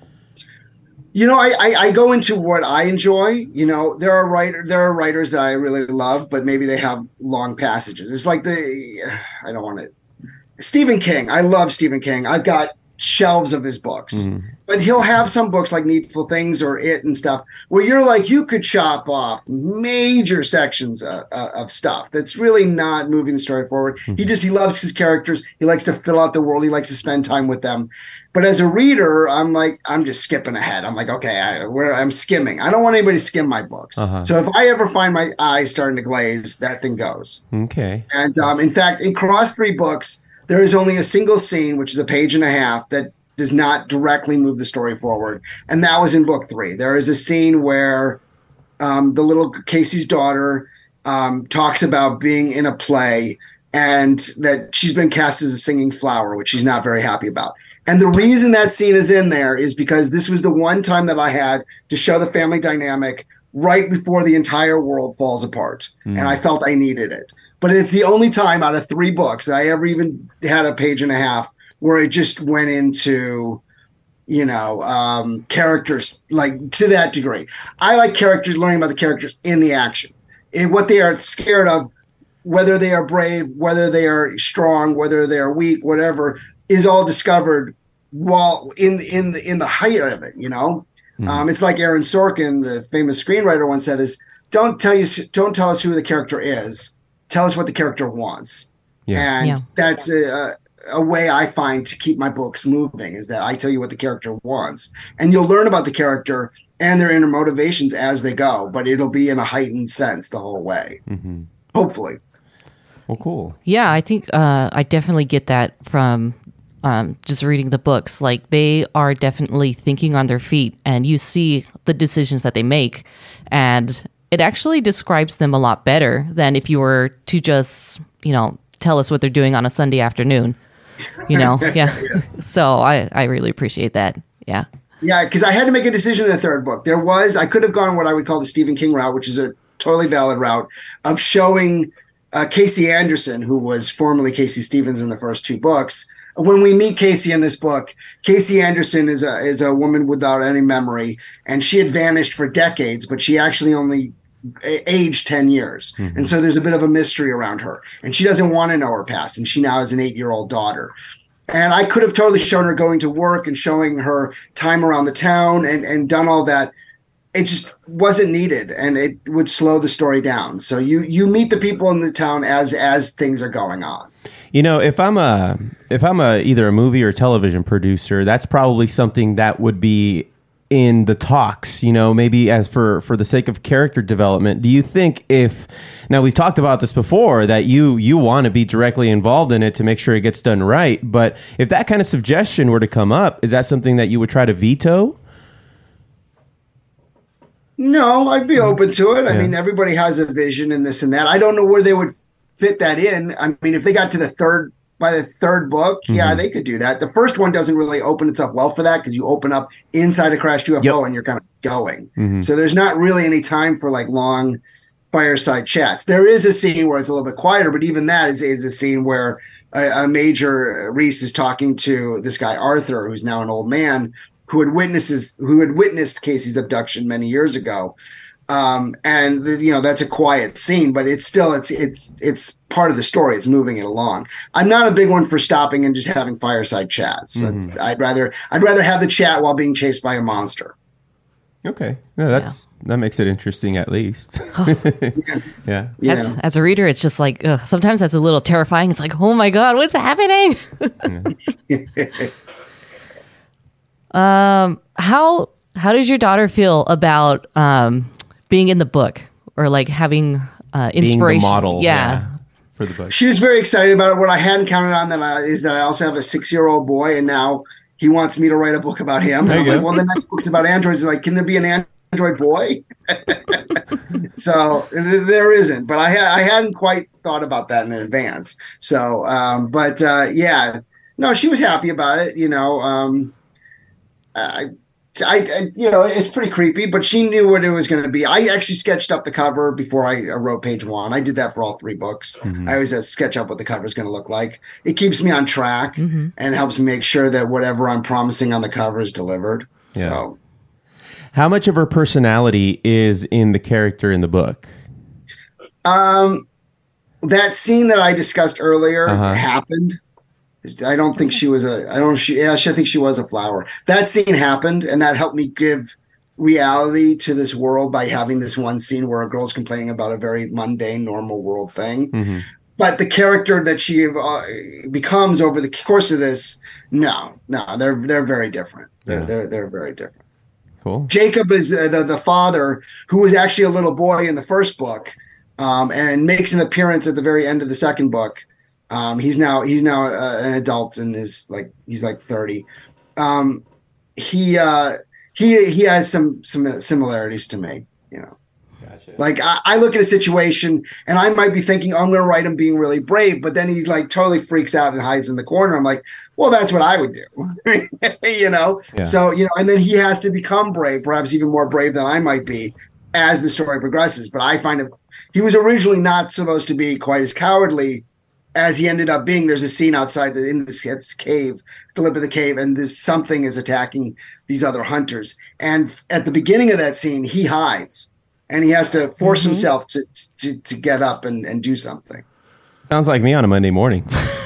You know, I, I, I go into what I enjoy. You know, there are writer there are writers that I really love, but maybe they have long passages. It's like the I don't want to Stephen King. I love Stephen King. I've got shelves of his books. Mm-hmm. But he'll have some books like Needful Things or It and stuff where you're like, you could chop off major sections of, of stuff that's really not moving the story forward. Mm-hmm. He just, he loves his characters. He likes to fill out the world. He likes to spend time with them. But as a reader, I'm like, I'm just skipping ahead. I'm like, okay, I, where I'm skimming. I don't want anybody to skim my books. Uh-huh. So if I ever find my eyes starting to glaze, that thing goes. Okay. And um, in fact, in Cross three books, there is only a single scene, which is a page and a half, that does not directly move the story forward. And that was in book three. There is a scene where um, the little Casey's daughter um, talks about being in a play and that she's been cast as a singing flower, which she's not very happy about. And the reason that scene is in there is because this was the one time that I had to show the family dynamic right before the entire world falls apart. Mm. And I felt I needed it. But it's the only time out of three books that I ever even had a page and a half where it just went into, you know, um, characters like to that degree. I like characters, learning about the characters in the action, in what they are scared of, whether they are brave, whether they are strong, whether they are weak, whatever, is all discovered while in in the in the height of it. You know, Mm-hmm. um, it's like Aaron Sorkin, the famous screenwriter, once said: "Is don't tell you, don't tell us who the character is. Tell us what the character wants." Yeah. And Yeah. that's a, a way I find to keep my books moving, is that I tell you what the character wants, and you'll learn about the character and their inner motivations as they go, but it'll be in a heightened sense the whole way. Mm-hmm. Hopefully. Well, cool. Yeah, I think uh, I definitely get that from um, just reading the books. Like, they are definitely thinking on their feet, and you see the decisions that they make, and it actually describes them a lot better than if you were to just, you know, tell us what they're doing on a Sunday afternoon. You know, yeah. So I, I really appreciate that. Yeah. Yeah, because I had to make a decision in the third book. There was, I could have gone what I would call the Stephen King route, which is a totally valid route of showing uh, Casey Anderson, who was formerly Casey Stevens in the first two books. When we meet Casey in this book, Casey Anderson is a is a woman without any memory, and she had vanished for decades, but she actually only aged ten years. Mm-hmm. And so there's a bit of a mystery around her, and she doesn't want to know her past. And she now has an eight year old daughter. And I could have totally shown her going to work and showing her time around the town and, and done all that. It just wasn't needed, and it would slow the story down. So you, you meet the people in the town as, as things are going on. You know, if I'm a if I'm a either a movie or television producer, that's probably something that would be in the talks, you know, maybe as for, for the sake of character development. Do you think if, now we've talked about this before, that you you want to be directly involved in it to make sure it gets done right, but if that kind of suggestion were to come up, is that something that you would try to veto? No, I'd be open to it. I Yeah. mean, everybody has a vision and this and that. I don't know where they would fit that in. I mean, if they got to the third, by the third book, yeah, Mhm. they could do that. The first one doesn't really open itself well for that, because you open up inside a crashed U F O Yep. and you're kind of going. Mhm. So there's not really any time for like long fireside chats. There is a scene where it's a little bit quieter, but even that is, is a scene where a, a major Reese is talking to this guy Arthur, who's now an old man who had witnesses who had witnessed Casey's abduction many years ago. Um, and the, you know, that's a quiet scene, but it's still, it's, it's, it's part of the story. It's moving it along. I'm not a big one for stopping and just having fireside chats. Mm-hmm. I'd rather, I'd rather have the chat while being chased by a monster. Okay. No, that's, yeah. that makes it interesting at least. yeah. yeah. As, as a reader, it's just like, ugh, sometimes that's a little terrifying. It's like, oh my God, what's happening? um, how, how did your daughter feel about, um, being in the book or like having uh, inspiration? Being the model, yeah. yeah, for the book. She was very excited about it. What I hadn't counted on that uh, is that I also have a six-year-old boy, and now he wants me to write a book about him. And I'm like, well, the next book's about androids. He's like, can there be an android boy? So th- there isn't, but I ha- I hadn't quite thought about that in advance. So, um, but uh, yeah, no, she was happy about it. You know, um, I. I, I, you know, it's pretty creepy, but she knew what it was going to be. I actually sketched up the cover before I wrote page one. I did that for all three books. Mm-hmm. I always uh, sketch up what the cover is going to look like. It keeps me on track mm-hmm. and helps me make sure that whatever I'm promising on the cover is delivered. Yeah. So, how much of her personality is in the character in the book? Um, that scene that I discussed earlier uh-huh. happened. I don't think she was a, I don't know if she, yeah, I think she was a flower. That scene happened, and that helped me give reality to this world by having this one scene where a girl's complaining about a very mundane, normal world thing. Mm-hmm. But the character that she uh, becomes over the course of this, no, no, they're, they're very different. They're, yeah. they're, they're very different. Cool. Jacob is uh, the, the father who was actually a little boy in the first book, um, and makes an appearance at the very end of the second book. Um, he's now he's now uh, an adult and is like he's like thirty. Um, he uh, he he has some some similarities to me, you know. Gotcha. Like I, I look at a situation and I might be thinking, oh, I'm going to write him being really brave, but then he like totally freaks out and hides in the corner. I'm like, well, that's what I would do, you know. Yeah. So you know, and then he has to become brave, perhaps even more brave than I might be as the story progresses. But I find him he was originally not supposed to be quite as cowardly as he ended up being. There's a scene outside the, in this, this cave, the lip of the cave, and this something is attacking these other hunters. And at the beginning of that scene, he hides, and he has to force mm-hmm. himself to, to to get up and, and do something. Sounds like me on a Monday morning.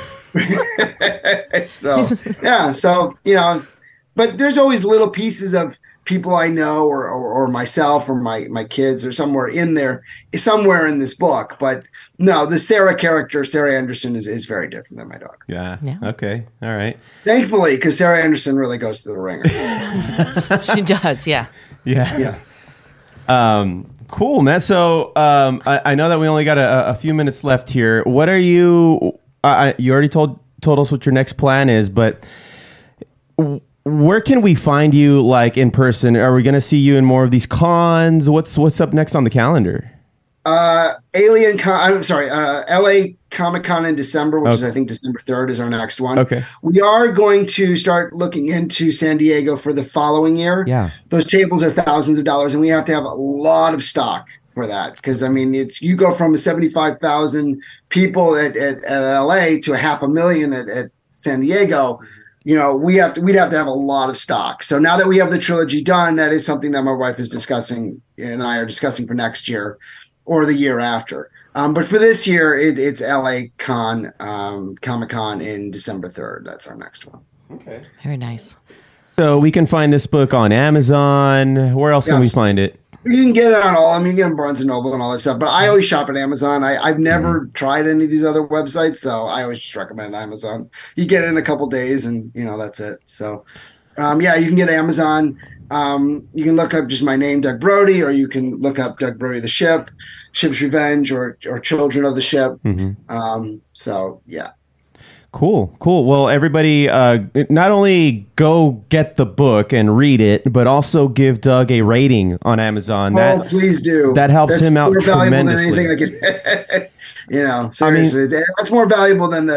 So yeah, so you know, but there's always little pieces of people I know or, or, or myself or my, my kids or somewhere in there, somewhere in this book. But no, the Sarah character, Sarah Anderson, is, is very different than my daughter. Yeah. yeah. Okay. All right. Thankfully, because Sarah Anderson really goes to the ringer. She does. Yeah. Yeah. Yeah. Um, cool, man. So um, I, I know that we only got a, a few minutes left here. What are you, uh, you already told, told us what your next plan is, but w- where can we find you, like, in person? Are we going to see you in more of these cons? What's what's up next on the calendar? Uh, Alien Con. I'm sorry, uh, L A Comic Con in December, which okay. is I think December third is our next one. Okay. We are going to start looking into San Diego for the following year. Yeah. Those tables are thousands of dollars, and we have to have a lot of stock for that because I mean, it's you go from seventy-five thousand people at, at at L A to a half a million at, at San Diego. You know, we have to, we'd have to have a lot of stock. So now that we have the trilogy done, that is something that my wife is discussing and I are discussing for next year or the year after. Um, but for this year, it, it's L A Con, um, Comic Con in December third. That's our next one. Okay. Very nice. So we can find this book on Amazon. Where else can yes. we find it? You can get it on all. I mean, you can get it on Barnes and Noble and all that stuff. But I always shop at Amazon. I, I've never mm-hmm. tried any of these other websites, so I always just recommend Amazon. You get it in a couple days, and you know that's it. So, um, yeah, you can get Amazon. Um, you can look up just my name, Doug Brody, or you can look up Doug Brody the Ship, Ship's Revenge, or or Children of the Ship. Mm-hmm. Um, so yeah. Cool, cool. Well, everybody, uh, not only go get the book and read it, but also give Doug a rating on Amazon. Oh, that, please do. That helps that's him out more tremendously. Valuable than anything I could. You know, seriously, I mean, that's more valuable than the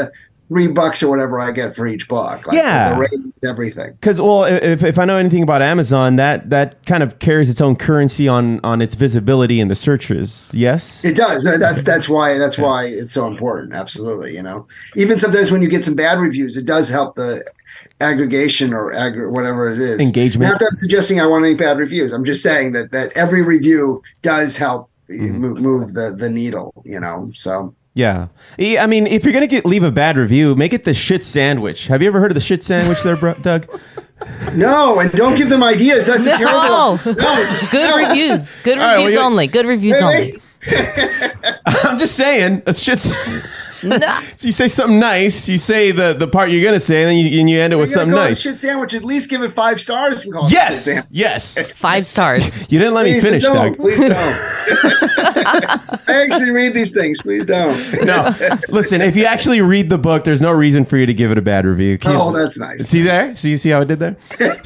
three bucks or whatever I get for each book. Like, Yeah. the ratings, everything. Because, well, if, if I know anything about Amazon, that that kind of carries its own currency on on its visibility in the searches. Yes, It does. That's that's why that's why it's so important. Absolutely. You know, even sometimes when you get some bad reviews, it does help the aggregation or aggr- whatever it is. Engagement. Not that I'm suggesting I want any bad reviews. I'm just saying that that every review does help Mm-hmm. move, move the the needle. You know, so. Yeah. E- I mean, if you're gonna get leave a bad review, make it the shit sandwich. Have you ever heard of the shit sandwich, there, bro- Doug? No, and don't give them ideas. That's a No. terrible. No, just- Good no. reviews. Good All right, reviews well, you- only. Good reviews only. I'm just saying. That's shit. So you say something nice, you say the, the part you're gonna say, and then you, and you end it with You're gonna something call it nice. shit sandwich. At least give it five stars and call it Yes, shit sandwich. yes. Five stars. You didn't let me Please finish, don't. Doug. Please don't. I actually read these things. Please don't. No, listen. If you actually read the book, there's no reason for you to give it a bad review. Can you Oh, s- that's nice. See there? See, see how I did there?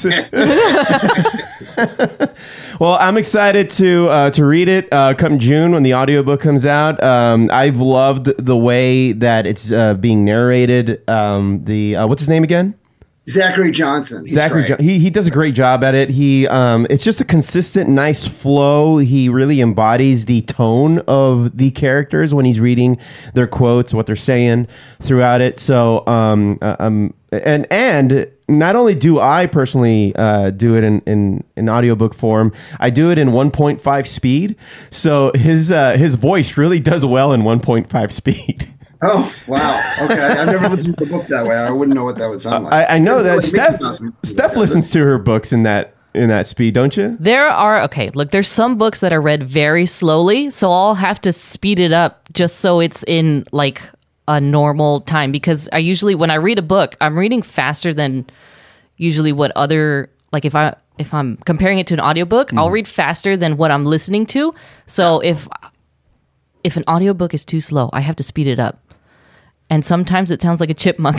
Well, I'm excited to uh, to read it uh, come June when the audiobook comes out. Um, I've loved the way that it's uh, being narrated. Um, the uh, what's his name again? Zachary Johnson. He's Zachary, great. Jo- he he does a great job at it. He um, it's just a consistent, nice flow. He really embodies the tone of the characters when he's reading their quotes, what they're saying throughout it. So um, uh, um, and and not only do I personally uh, do it in, in in audiobook form, I do it in one point five speed. So his uh, his voice really does well in one point five speed. Oh, wow. Okay. I've never listened to the book that way. I wouldn't know what that would sound like. I, I know that It's like Steph Mickey Mouse movie. Steph listens to her books in that in that speed, don't you? There are, okay, look, there's some books that are read very slowly, so I'll have to speed it up just so it's in like a normal time, because I usually, when I read a book, I'm reading faster than usually what other, like if I, if I'm comparing it to an audiobook, I'll read faster than what I'm listening to. So if, if an audiobook is too slow, I have to speed it up. And sometimes it sounds like a chipmunk.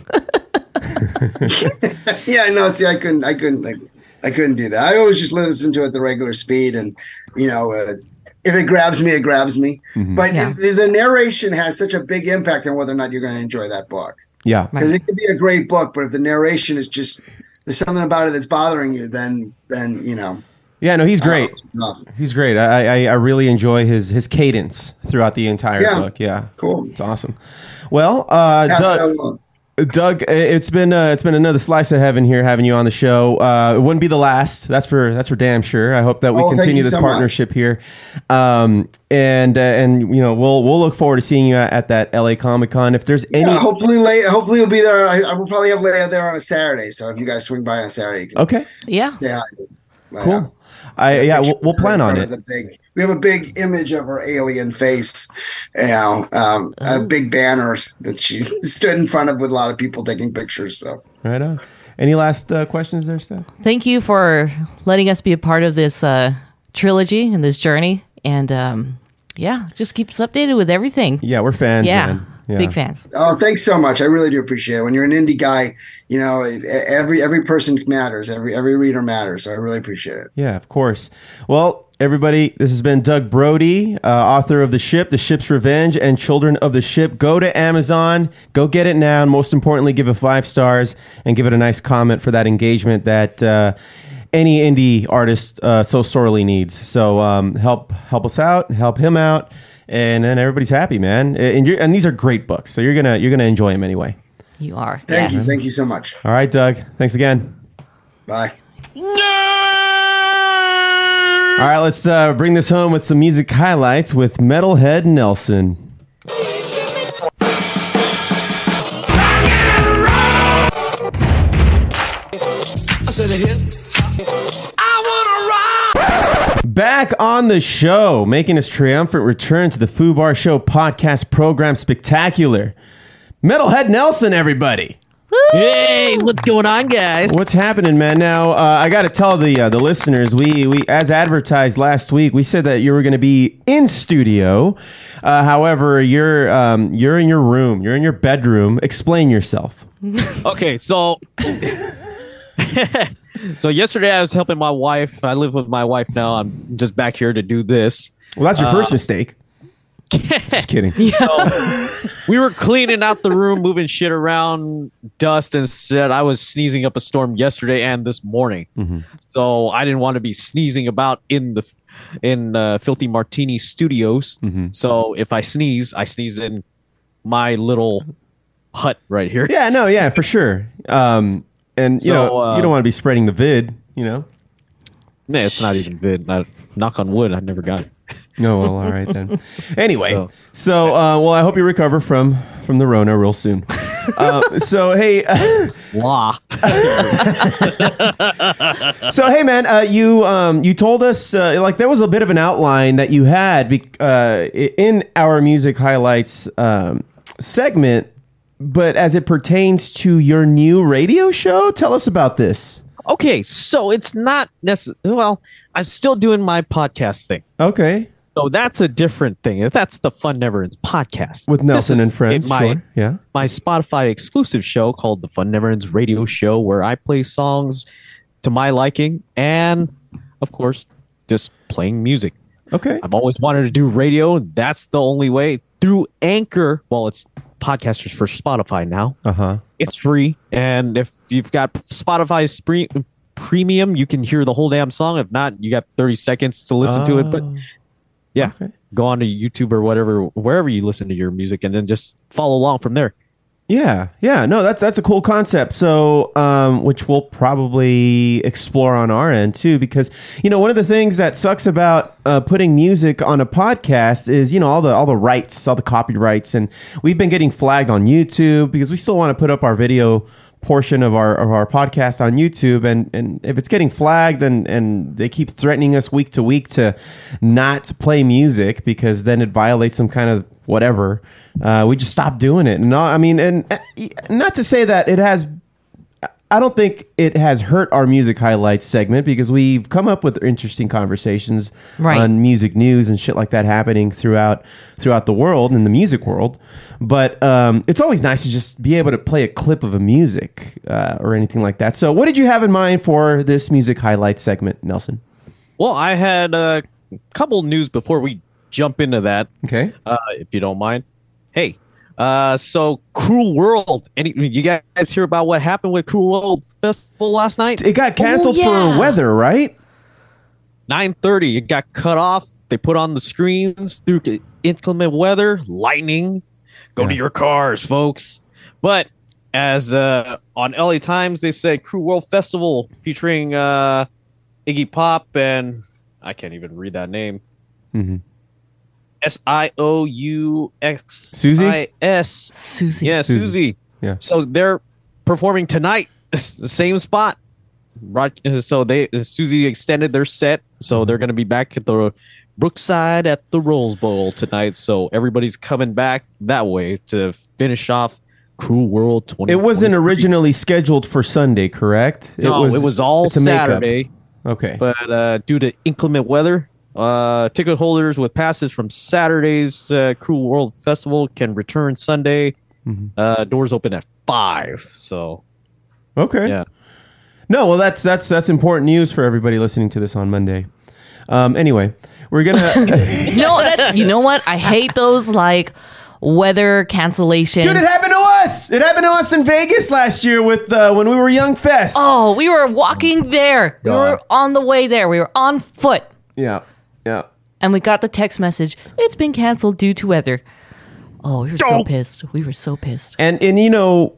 Yeah, no, see, I couldn't, I couldn't, I, I couldn't do that. I always just listen to it at the regular speed, and you know, uh, if it grabs me, it grabs me. Mm-hmm. But Yeah. the, the narration has such a big impact on whether or not you're going to enjoy that book. Yeah. Because it could be a great book, but if the narration is just there's something about it that's bothering you, then then you know. Yeah, no, he's I don't know, great. it's enough. He's great. I, I I really enjoy his his cadence throughout the entire Yeah. book. Yeah, Cool. It's awesome. Well, uh, Pass that Doug, along. Doug, it's been uh, it's been another slice of heaven here having you on the show. Uh, it wouldn't be the last. That's for that's for damn sure. I hope that we Oh, thank continue you this so much. partnership here, um, and uh, and you know we'll we'll look forward to seeing you at, at that L A Comic Con. If there's any, Yeah, hopefully, late. Hopefully, you'll be there. I, I will probably have Leia there on a Saturday. So if you guys swing by on a Saturday, you can okay, Yeah. say hi. Leia. cool. I yeah, we'll, we'll plan on In it. front of the big- we have a big image of her alien face, you know, um, a big banner that she stood in front of with a lot of people taking pictures. So Right on. Any last uh, questions there, Steph? Thank you for letting us be a part of this uh, trilogy and this journey. And um, yeah, just keep us updated with everything. Yeah, we're fans. Yeah, man. Yeah. big fans. Oh, thanks so much. I really do appreciate it. When you're an indie guy, you know, every every person matters. Every every reader matters. So I really appreciate it. Yeah, of course. Well, everybody, this has been Doug Brody, uh, author of The Ship, The Ship's Revenge, and Children of the Ship. Go to Amazon, go get it now, and most importantly, give it five stars and give it a nice comment for that engagement that uh, any indie artist uh, so sorely needs. So um, help help us out, help him out, and then everybody's happy, man. And you're, and these are great books, so you're gonna you're gonna enjoy them anyway. You are. Thank yes. you. Thank you so much. All right, Doug. Thanks again. Bye. All right, let's uh, bring this home with some music highlights with Metalhead Nelson. Back on the show, making his triumphant return to the Foo Bar Show podcast program spectacular. Metalhead Nelson, everybody. Hey, what's going on, guys? What's happening, man? Now, uh, I got to tell the uh, the listeners, we we as advertised last week, we said that you were going to be in studio. Uh, however, you're um, you're in your room, you're in your bedroom. Explain yourself. Okay, so so yesterday I was helping my wife. I live with my wife now. I'm just back here to do this. Well, that's your Uh, first mistake. Just kidding. So we were cleaning out the room, moving shit around, dust, and said I was sneezing up a storm yesterday and this morning. Mhm. So I didn't want to be sneezing about in the in uh, Filthy Martini Studios. Mhm. So if I sneeze, I sneeze in my little hut right here. Yeah, no, yeah, for sure. Um, and you So, know, uh, you don't want to be spreading the vid. You know. Man, it's not even vid. Not, knock on wood, I never got it. No, well, all right then. Anyway, So- so uh, well, I hope you recover from from the Rona real soon. uh, so hey, Blah. so hey, man, uh, you um, you told us uh, like there was a bit of an outline that you had be- uh, i- in our music highlights um, segment, but as it pertains to your new radio show, tell us about this. Okay, so it's not necessarily. Well, I'm still doing my podcast thing. Okay, So that's a different thing. If that's the Fun Never Ends podcast with Nelson This is and friends, my, sure, yeah. my Spotify exclusive show called the Fun Never Ends Radio Show, where I play songs to my liking and, of course, just playing music. Okay. I've always wanted to do radio, and that's the only way. Through Anchor, well, it's podcasters for Spotify now. Uh huh. It's free, and if you've got Spotify spree- Premium, you can hear the whole damn song. If not, you got thirty seconds to listen to it. But Oh, yeah, go on to YouTube or whatever, wherever you listen to your music, and then just follow along from there. Yeah, yeah, no, that's that's a cool concept. So, um, which we'll probably explore on our end too, because you know one of the things that sucks about uh, putting music on a podcast is you know all the all the rights, all the copyrights, and we've been getting flagged on YouTube because we still want to put up our video portion of our of our podcast on YouTube, and and if it's getting flagged and and they keep threatening us week to week to not play music because then it violates some kind of whatever. Uh, we just stopped doing it. No, I mean, and uh, not to say that it has. I don't think it has hurt our music highlights segment because we've come up with interesting conversations Right. on music news and shit like that happening throughout throughout the world in the music world. But um, it's always nice to just be able to play a clip of a music uh, or anything like that. So, what did you have in mind for this music highlights segment, Nelson? Well, I had a couple news before we jump into that. Okay. Uh, if you don't mind. Hey, uh, so Cruel World. Any you guys hear about what happened with Cruel World Festival last night? It got canceled Oh, yeah. for weather, right? nine thirty. It got cut off. They put on the screens through inclement weather, lightning. Go to your cars, folks. But as uh, on L A Times, they said Cruel World Festival featuring uh, Iggy Pop and I can't even read that name. Mm-hmm. S I O U X Susie? I S. Susie. Yeah, Susie. Susie. Yeah. So they're performing tonight, the same spot. Right. So they Susie extended their set, so they're going to be back at the Brookside at the Rose Bowl tonight. So everybody's coming back that way to finish off Cruel World twenty. It wasn't originally scheduled for Sunday, correct? No, it was, all it's a makeup. Saturday. Okay. But uh, due to inclement weather, uh, ticket holders with passes from Saturday's uh, Cruel World Festival can return Sunday. Mhm. Uh, doors open at five. So Okay. yeah. No, well, that's that's that's important news for everybody listening to this on Monday. Um, anyway, we're gonna. No, that you know what? I hate those like weather cancellations. Dude, it happened to us. It happened to us in Vegas last year with uh, when we were Young Fest. Oh, we were walking there. We God. were on the way there. We were on foot. Yeah, yeah. And we got the text message. It's been canceled due to weather. Oh, we were so pissed. We were so pissed. And and you know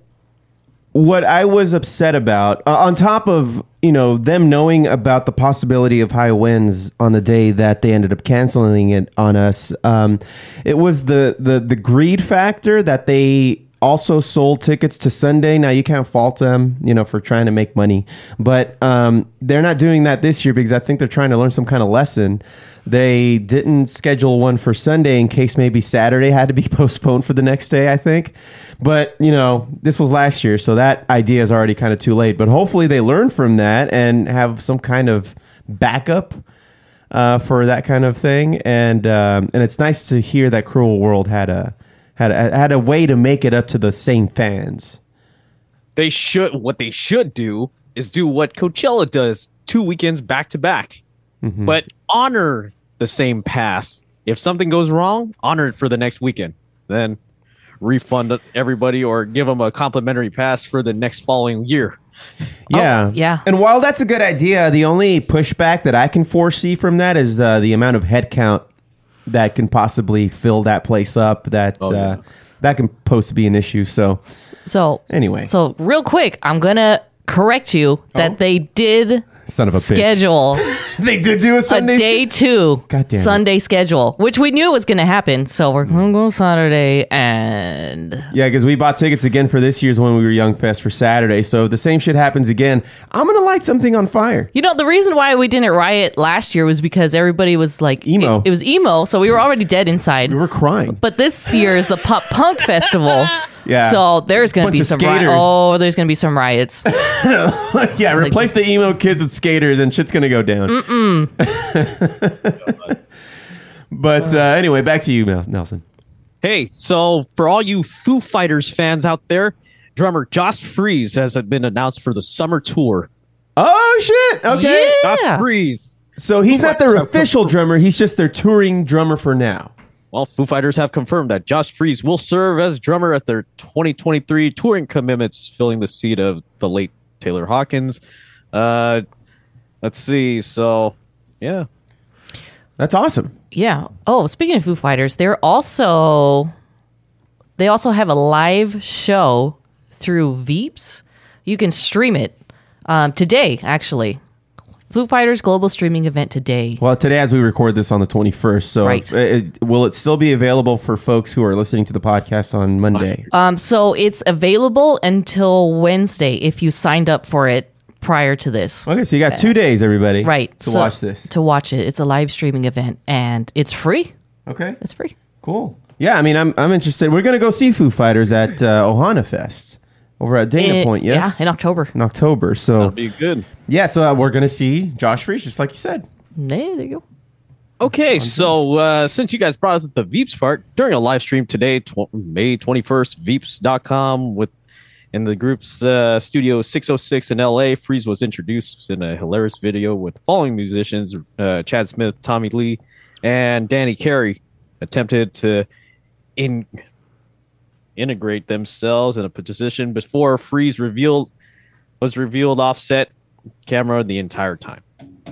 what I was upset about, uh, on top of you know them knowing about the possibility of high winds on the day that they ended up canceling it on us, um, it was the the the greed factor that they also sold tickets to Sunday. Now you can't fault them, you know, for trying to make money, but um, they're not doing that this year because I think they're trying to learn some kind of lesson. They didn't schedule one for Sunday in case maybe Saturday had to be postponed for the next day, I think. But, you know, this was last year, so that idea is already kind of too late. But hopefully they learn from that and have some kind of backup uh, for that kind of thing. And um, and it's nice to hear that Cruel World had a had a, had a way to make it up to the same fans. They should. What they should do is do what Coachella does: two weekends back to back, Mhm. but honor the same pass If something goes wrong, honor it for the next weekend. Then refund everybody or give them a complimentary pass for the next following year. Yeah. Oh, yeah. And while that's a good idea, the only pushback that I can foresee from that is uh, the amount of headcount that can possibly fill that place up. That Oh, yeah. uh, that can pose to be an issue. So, So anyway, so real quick, I'm gonna correct you that they did son of a bitch. schedule they did do a Sunday a day two God damn it. Sunday schedule, which we knew was gonna happen. So we're gonna go Saturday and Yeah, because we bought tickets again for this year's When We Were Young Fest for Saturday. So if the same shit happens again, I'm gonna light something on fire. you know the reason why we didn't riot last year was because everybody was like Emo. It, it was emo, so we were already dead inside. We were crying. But this year is the Pop Punk Festival. Yeah. So there's gonna Bunch be of some ri- skaters. oh, there's gonna be some riots. Yeah, replace the emo kids with skaters, and shit's gonna go down. Mm-mm. But uh, anyway, back to you, Mel- Nelson. Hey, so for all you Foo Fighters fans out there, drummer Josh Freese has been announced for the summer tour. Oh shit! Okay, Josh Freese. So he's not their official drummer; he's just their touring drummer for now. Well, Foo Fighters have confirmed that Josh Freese will serve as drummer at their twenty twenty-three touring commitments, filling the seat of the late Taylor Hawkins. Uh, let's see. So, yeah. That's awesome. Yeah. Oh, speaking of Foo Fighters, they're also they also have a live show through Veeps. You can stream it um, today, actually. Foo Fighters global streaming event today. Well, today, as we record this on the twenty-first, so Right. if- it, will it still be available for folks who are listening to the podcast on Monday? Um, so it's available until Wednesday if you signed up for it prior to this. Okay, so you got two days, everybody, Right. to so- watch this. To watch it. It's a live streaming event and it's free. Okay. It's free. Cool. Yeah, I mean, I'm I'm interested. We're gonna go see Foo Fighters at uh, Ohana Fest over at Dana In- Point. Yes, Yeah, in October. in October. So That'll be good. yeah, so uh, we're gonna see Josh Freese, just like you said. There you go. Okay, so uh, since you guys brought up the Veeps part, during a live stream today, tw- May twenty-first, veeps dot com, with in the group's uh, studio six oh six in L A, Freeze was introduced in a hilarious video with following musicians, uh, Chad Smith, Tommy Lee, and Danny Carey, attempted to in integrate themselves in a position before Freeze revealed was revealed offset camera the entire time.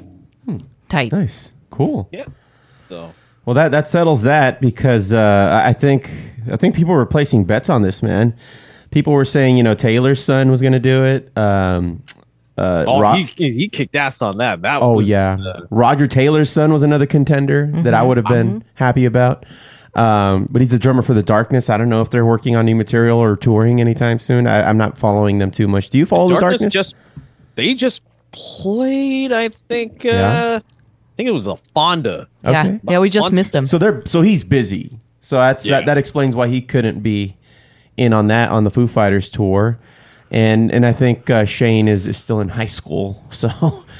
Tight. Nice. Cool. Yeah. So Well, that that settles that because uh, I think I think people were placing bets on this, man. People were saying, you know, Taylor's son was going to do it. Um, uh, oh, Ro- he, he kicked ass on that. That oh was, yeah, uh, Roger Taylor's son was another contender that I Mhm. would have been Mhm. happy about. Um, but he's a drummer for the Darkness. I don't know if they're working on new material or touring anytime soon. I, I'm not following them too much. Do you follow the Darkness Darkness? just they just played. I think. Uh, Yeah. I think it was the Fonda. Okay. Yeah, we just missed him. So they're so he's busy. So that's Yeah. that, that explains why he couldn't be in on that on the Foo Fighters tour. And and I think uh, Shane is, is still in high school. So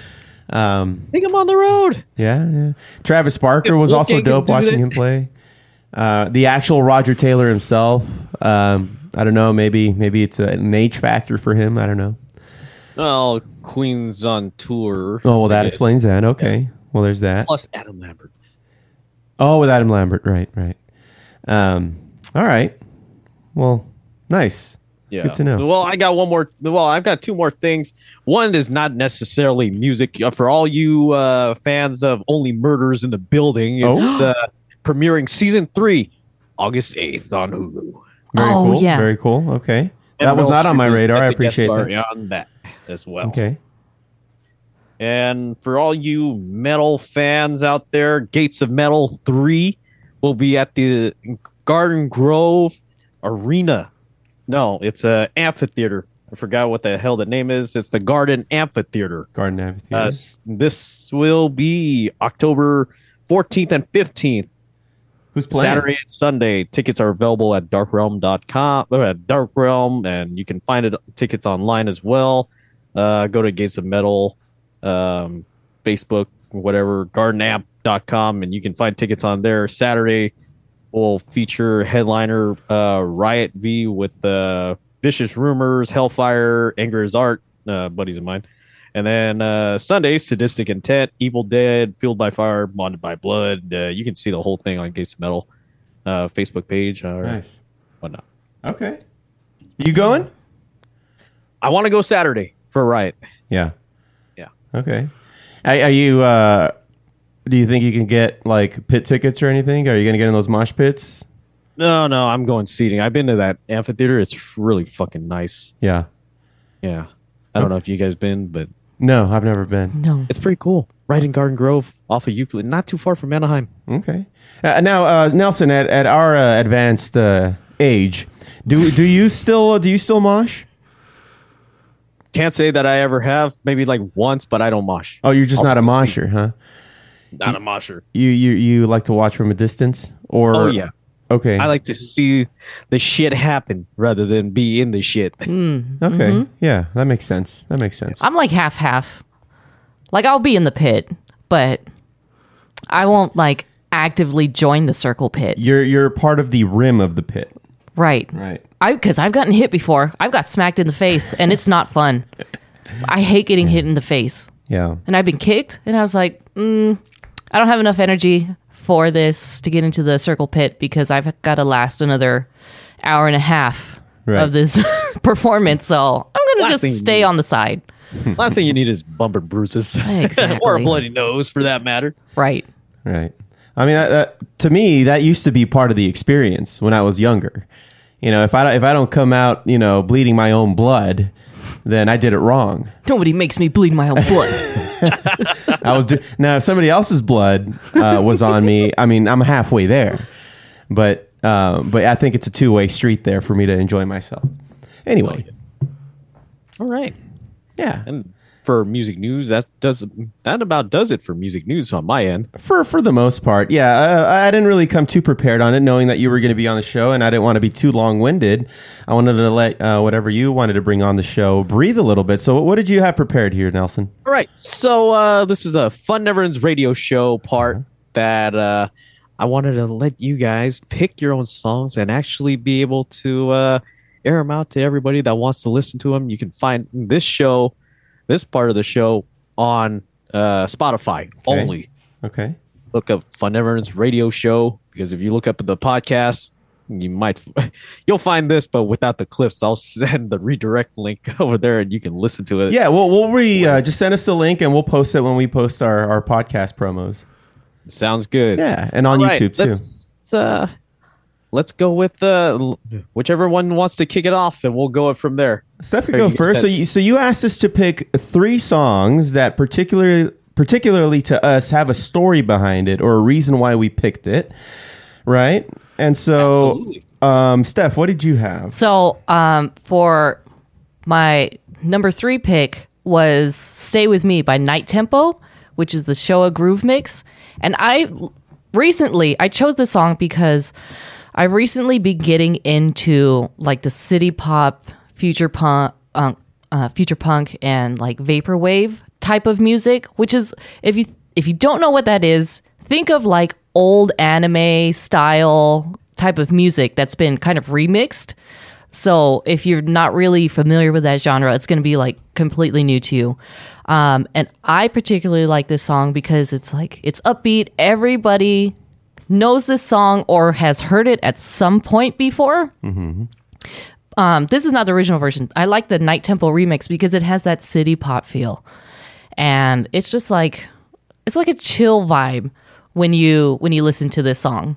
um I think I'm on the road. yeah, yeah. Travis Barker If was also Wolfgang can dope do watching that. him play. Uh, the actual Roger Taylor himself. Um, I don't know. Maybe maybe it's a, an age factor for him. I don't know. Oh, Queen's on tour. Oh well, that I guess. explains that. Okay. Well, there's that. Plus Adam Lambert. Oh, with Adam Lambert. Right, right. Um, all right. Well, nice. It's good to know. Well, I got one more. Well, I've got two more things. One is not necessarily music. Uh, For all you uh, fans of Only Murders in the Building, it's Oh. uh, premiering season three, August eighth on Hulu. Very Oh, cool. yeah. Very cool. Okay. And That was Meryl not on my Streep is radar. set I to guest appreciate star that. on that as well. Okay. And for all you metal fans out there, Gates of Metal three will be at the Garden Grove Arena. No, it's a amphitheater. I forgot what the hell the name is. It's the Garden Amphitheater. Garden Uh, Amphitheater. s- this will be October fourteenth and fifteenth. Who's playing? Saturday and Sunday. Tickets are available at dark realm dot com, or at Dark Realm, and you can find it tickets online as well. Uh, go to Gates of Metal, um, Facebook, whatever, garden amp dot com, and you can find tickets on there. Saturday will feature headliner uh, Riot V with uh, Vicious Rumors, Hellfire, Anger is Art, uh, buddies of mine, And then uh, Sunday, Sadistic Intent, Evil Dead, Fueled by Fire, Bonded by Blood. Uh, you can see the whole thing on Gates of Metal uh, Facebook page or Nice. whatnot. Okay. You going? I want to go Saturday for a riot. Yeah. Yeah. Okay. Are, are you? Uh, do you think you can get like pit tickets or anything? Are you going to get in those mosh pits? No, no, I'm going seating. I've been to that amphitheater. It's really fucking nice. Yeah. Yeah. I don't know if you guys been, but No, I've never been. No. it's pretty cool. Right in Garden Grove, off of Euclid, not too far from Anaheim. Okay. Uh, now, uh, Nelson, at, at our uh, advanced uh, age, do do you still do you still mosh? Can't say that I ever have. Maybe like once, but I don't mosh. Oh, you're just I'll not a probably see. mosher, huh? Not a mosher. You you you like to watch from a distance, or Oh yeah. Okay. I like to see the shit happen rather than be in the shit. Mm, Okay. mhm. Yeah, that makes sense. That makes sense. I'm like half half. Like I'll be in the pit, but I won't like actively join the circle pit. You're you're part of the rim of the pit. Right. Right. I because I've gotten hit before. I've got smacked in the face, and it's not fun. I hate getting hit in the face, Yeah. and I've been kicked, and I was like, mm, I don't have enough energy for this to get into the circle pit because I've got to last another hour and a half Right. of this performance. So I'm gonna Last just thing you stay need. on the side. Last thing you need is bumper bruises. Exactly. Or a bloody nose for that matter. Right. Right. I mean, that, that, to me, that used to be part of the experience when I was younger. You know, if I don't- if I don't come out, you know, bleeding my own blood, then I did it wrong. Nobody makes me bleed my own blood. I was do- now if somebody else's blood uh, was on me, I mean, I'm halfway there. But um, but I think it's a two way street there for me to enjoy myself. Anyway, All right. yeah. And for music news, that does that about does it for music news on my end. For for the most part, yeah. I, I didn't really come too prepared on it, knowing that you were going to be on the show, and I didn't want to be too long winded. I wanted to let uh, whatever you wanted to bring on the show breathe a little bit. So, what did you have prepared here, Nelson? All right. So uh, this is a Fun Never Ends radio show part that uh, I wanted to let you guys pick your own songs and actually be able to uh, air them out to everybody that wants to listen to them. You can find this show, this part of the show on uh, Spotify Okay. only. Okay. Look up Fun Never Ends radio show, because if you look up the podcast, you might you'll find this, but without the clips. I'll send the redirect link over there, and you can listen to it. Yeah, well, we'll re uh, just send us a link, and we'll post it when we post our, our podcast promos. Sounds good. Yeah, and on All right, YouTube too. Let's, uh, let's go with uh, whichever one wants to kick it off, and we'll go it from there. Steph could Here, go you first. So said- you, so you asked us to pick three songs that particularly particularly to us have a story behind it or a reason why we picked it, right? And so, um, Steph, what did you have? So, um, for my number three pick was "Stay With Me" by Night Tempo, which is the Showa Groove mix. And I recently I chose this song because I recently been getting into like the city pop, future punk, uh, uh, future punk, and like vaporwave type of music. Which is, if you if you don't know what that is, think of like old anime style type of music that's been kind of remixed. So if you're not really familiar with that genre, it's going to be like completely new to you. Um, and I particularly like this song because it's like, it's upbeat. Everybody knows this song or has heard it at some point before. Mm-hmm. Um, this is not the original version. I like the Night Tempo remix because it has that city pop feel. And it's just like, it's like a chill vibe when you, when you listen to this song.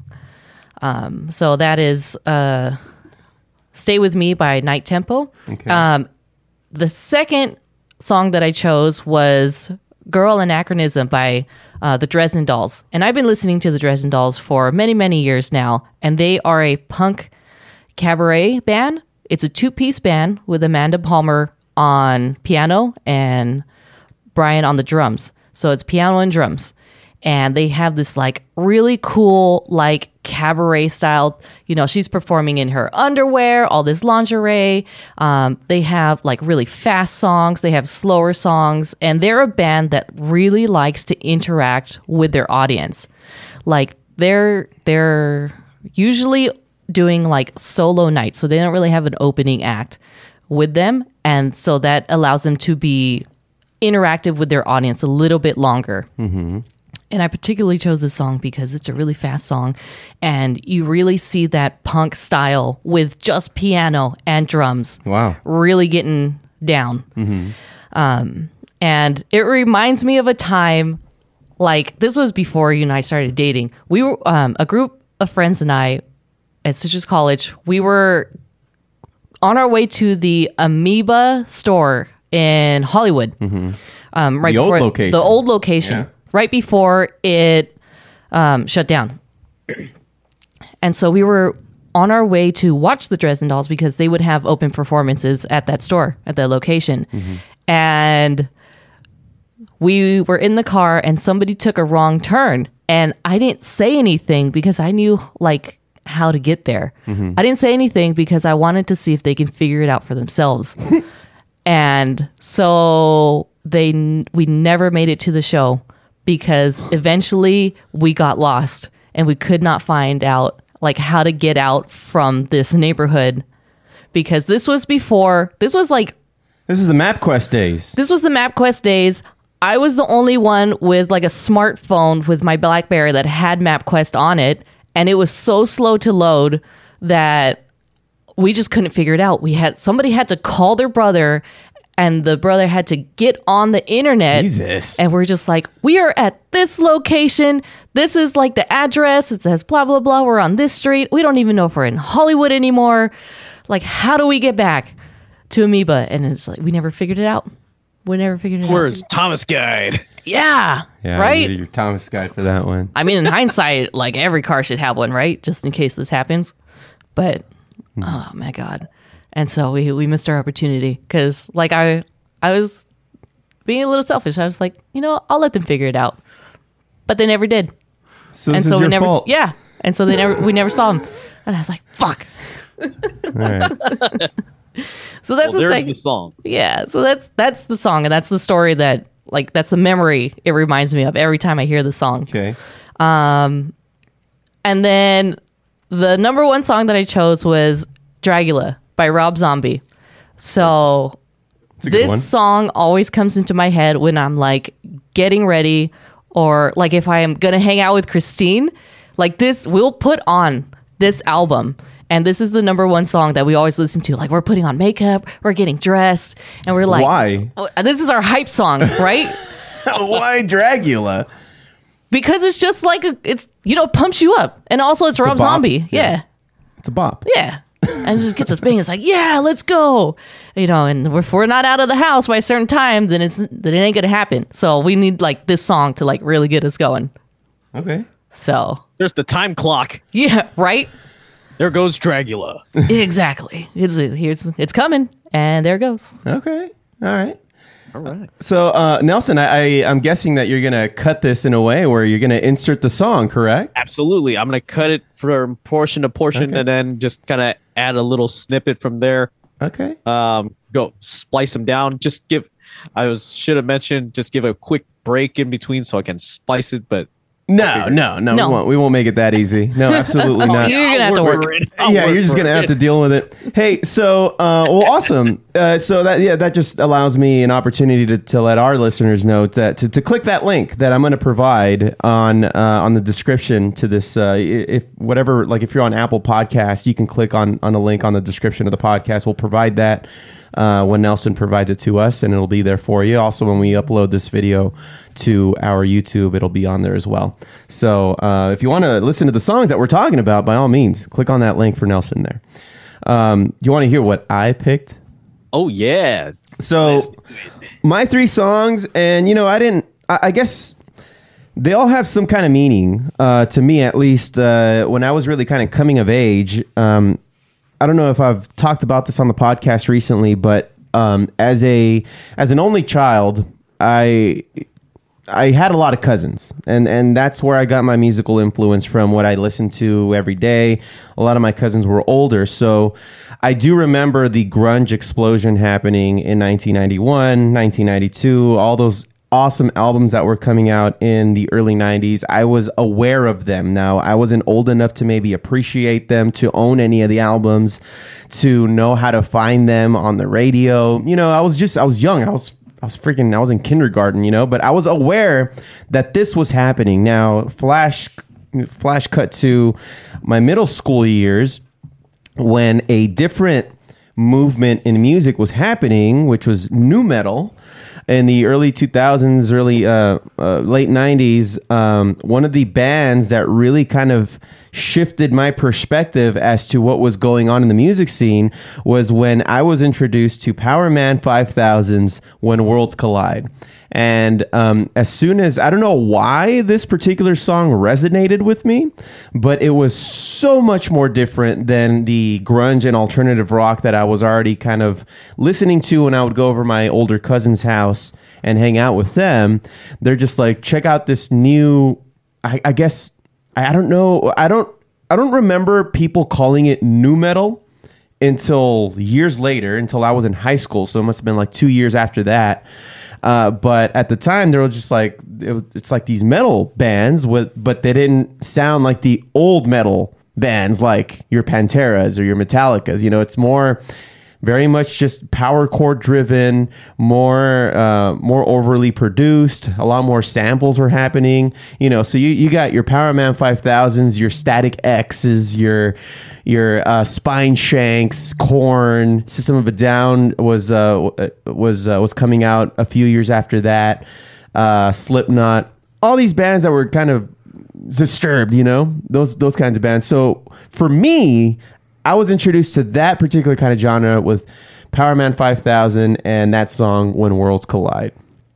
Um, so that is, uh, Stay With Me by Night Tempo. Okay. Um, the second song that I chose was Girl Anachronism by uh, the Dresden Dolls. And I've been listening to the Dresden Dolls for many, many years now. And they are a punk cabaret band. It's a two-piece band with Amanda Palmer on piano and Brian on the drums. So it's piano and drums. And they have this like really cool, like cabaret style, you know, she's performing in her underwear, all this lingerie. Um, they have like really fast songs. They have slower songs. And they're a band that really likes to interact with their audience. Like they're, they're usually doing like solo nights. So they don't really have an opening act with them. And so that allows them to be interactive with their audience a little bit longer. Mm-hmm. And I particularly chose this song because it's a really fast song, and you really see that punk style with just piano and drums. Wow. Really getting down. Mm-hmm. Um, and it reminds me of a time, like, this was before you and I started dating. We were, um, a group of friends and I at Citrus College, we were on our way to the Amoeba store in Hollywood. Mm-hmm. Um, right The old before location. the old location, Yeah. right before it um, shut down. And so we were on our way to watch the Dresden Dolls because they would have open performances at that store, at that location. Mm-hmm. And we were in the car and somebody took a wrong turn. And I didn't say anything because I knew, like, how to get there. Mhm. I didn't say anything because I wanted to see if they can figure it out for themselves. And so they n- we never made it to the show because eventually we got lost and we could not find out, like, how to get out from this neighborhood, because this was before this was like This is the MapQuest days. this was the MapQuest days. I was the only one with like a smartphone with my BlackBerry that had MapQuest on it, and it was so slow to load that we just couldn't figure it out. We had somebody had to call their brother, and the brother had to get on the internet. Jesus. And we're just like, we are at this location. This is like the address. It says blah, blah, blah. We're on this street. We don't even know if we're in Hollywood anymore. Like, how do we get back to Amoeba? And it's like, we never figured it out. We never figured it Where's out. Thomas Guide? Yeah. Yeah, I right? needed your Thomas guide for that one. I mean, in hindsight, like, every car should have one, right? Just in case this happens. But, oh my God. And so we, we missed our opportunity because, like, I I was being a little selfish. I was like, you know, I'll let them figure it out. But they never did. So and this so is we your never, fault. yeah. And so they never, we never saw them. And I was like, fuck. All right. So that's Well, the there's second the song. Yeah, so that's that's the song, and that's the story that, like, that's the memory it reminds me of every time I hear the song. Okay. Um, and then the number one song that I chose was Dragula by Rob Zombie. So It's a good this one. song always comes into my head when I'm like getting ready, or like if I am gonna hang out with Christine. Like, this, we'll put on this album. And this is the number one song that we always listen to. Like, we're putting on makeup, we're getting dressed, and we're like, Why? "Oh, this is our hype song, right?" Why Dragula? Because it's just like, a, it's, you know, pumps you up. And also it's, a Rob bop. Zombie. Yeah. It's a bop. Yeah. And it just gets us banging. It's like, yeah, let's go. You know, and if we're not out of the house by a certain time, then it's then it ain't gonna happen. So we need, like, this song to, like, really get us going. Okay. So There's the time clock. yeah, right? There goes Dragula. Exactly. It's here's it's coming, and there it goes. Okay. All right. All right. So, uh, Nelson, I, I, I'm guessing that you're going to cut this in a way where you're going to insert the song, correct? Absolutely. I'm going to cut it from portion to portion Okay. and then just kind of add a little snippet from there. Okay. Um, go splice them down. Just give, I was should have mentioned, just give a quick break in between so I can splice it, but No, no, no, No. We won't. We won't make it that easy. No, absolutely not. You're gonna have to I'll work. for it. I'll Yeah, work you're just for gonna it. have to deal with it. Hey, so uh, well, awesome. Uh, so that yeah, that just allows me an opportunity to, to let our listeners know that to, to click that link that I'm going to provide on uh, on the description to this. Uh, if whatever, like if you're on Apple Podcast, you can click on on a link on the description of the podcast. We'll provide that uh, when Nelson provides it to us, and it'll be there for you. Also, when we upload this video to our YouTube, it'll be on there as well. So uh, if you want to listen to the songs that we're talking about, by all means, click on that link for Nelson there. Um, you want to hear what I picked? Oh, yeah. So my three songs, and you know, I didn't, I, I guess they all have some kind of meaning uh, to me, at least uh, when I was really kind of coming of age. Um, I don't know if I've talked about this on the podcast recently, but um, as a as an only child, I I had a lot of cousins, and, and that's where I got my musical influence from, what I listened to every day. A lot of my cousins were older, so I do remember the grunge explosion happening in nineteen ninety-one, nineteen ninety-two, all those awesome albums that were coming out in the early nineties. I was aware of them. Now, I wasn't old enough to maybe appreciate them, to own any of the albums, to know how to find them on the radio. You know, I was just, I was young. I was I was freaking, I was in kindergarten, you know, but I was aware that this was happening. Now, flash, flash cut to my middle school years when a different movement in music was happening, which was nu metal. In the early two thousands, early uh, uh, late nineties, um, one of the bands that really kind of shifted my perspective as to what was going on in the music scene was when I was introduced to Power Man five thousand's When Worlds Collide. And um, as soon as, I don't know why this particular song resonated with me, but it was so much more different than the grunge and alternative rock that I was already kind of listening to when I would go over my older cousin's house and hang out with them. They're just like, check out this new, I, I guess, I don't know, I don't, I don't remember people calling it nu metal until years later, until I was in high school. So it must have been like two years after that. Uh, but at the time, they were just like, it was, it's like these metal bands, with, but they didn't sound like the old metal bands like your Panteras or your Metallicas. You know, it's more, very much just power chord driven, more uh, more overly produced. A lot more samples were happening. You know, so you, you got your Power Man five thousands, your Static X's, your your uh, Spine Shanks, Korn, System of a Down was uh, was uh, was coming out a few years after that. Uh, Slipknot, all these bands that were kind of Disturbed, you know, those those kinds of bands. So for me, I was introduced to that particular kind of genre with Power Man five thousand and that song When Worlds Collide.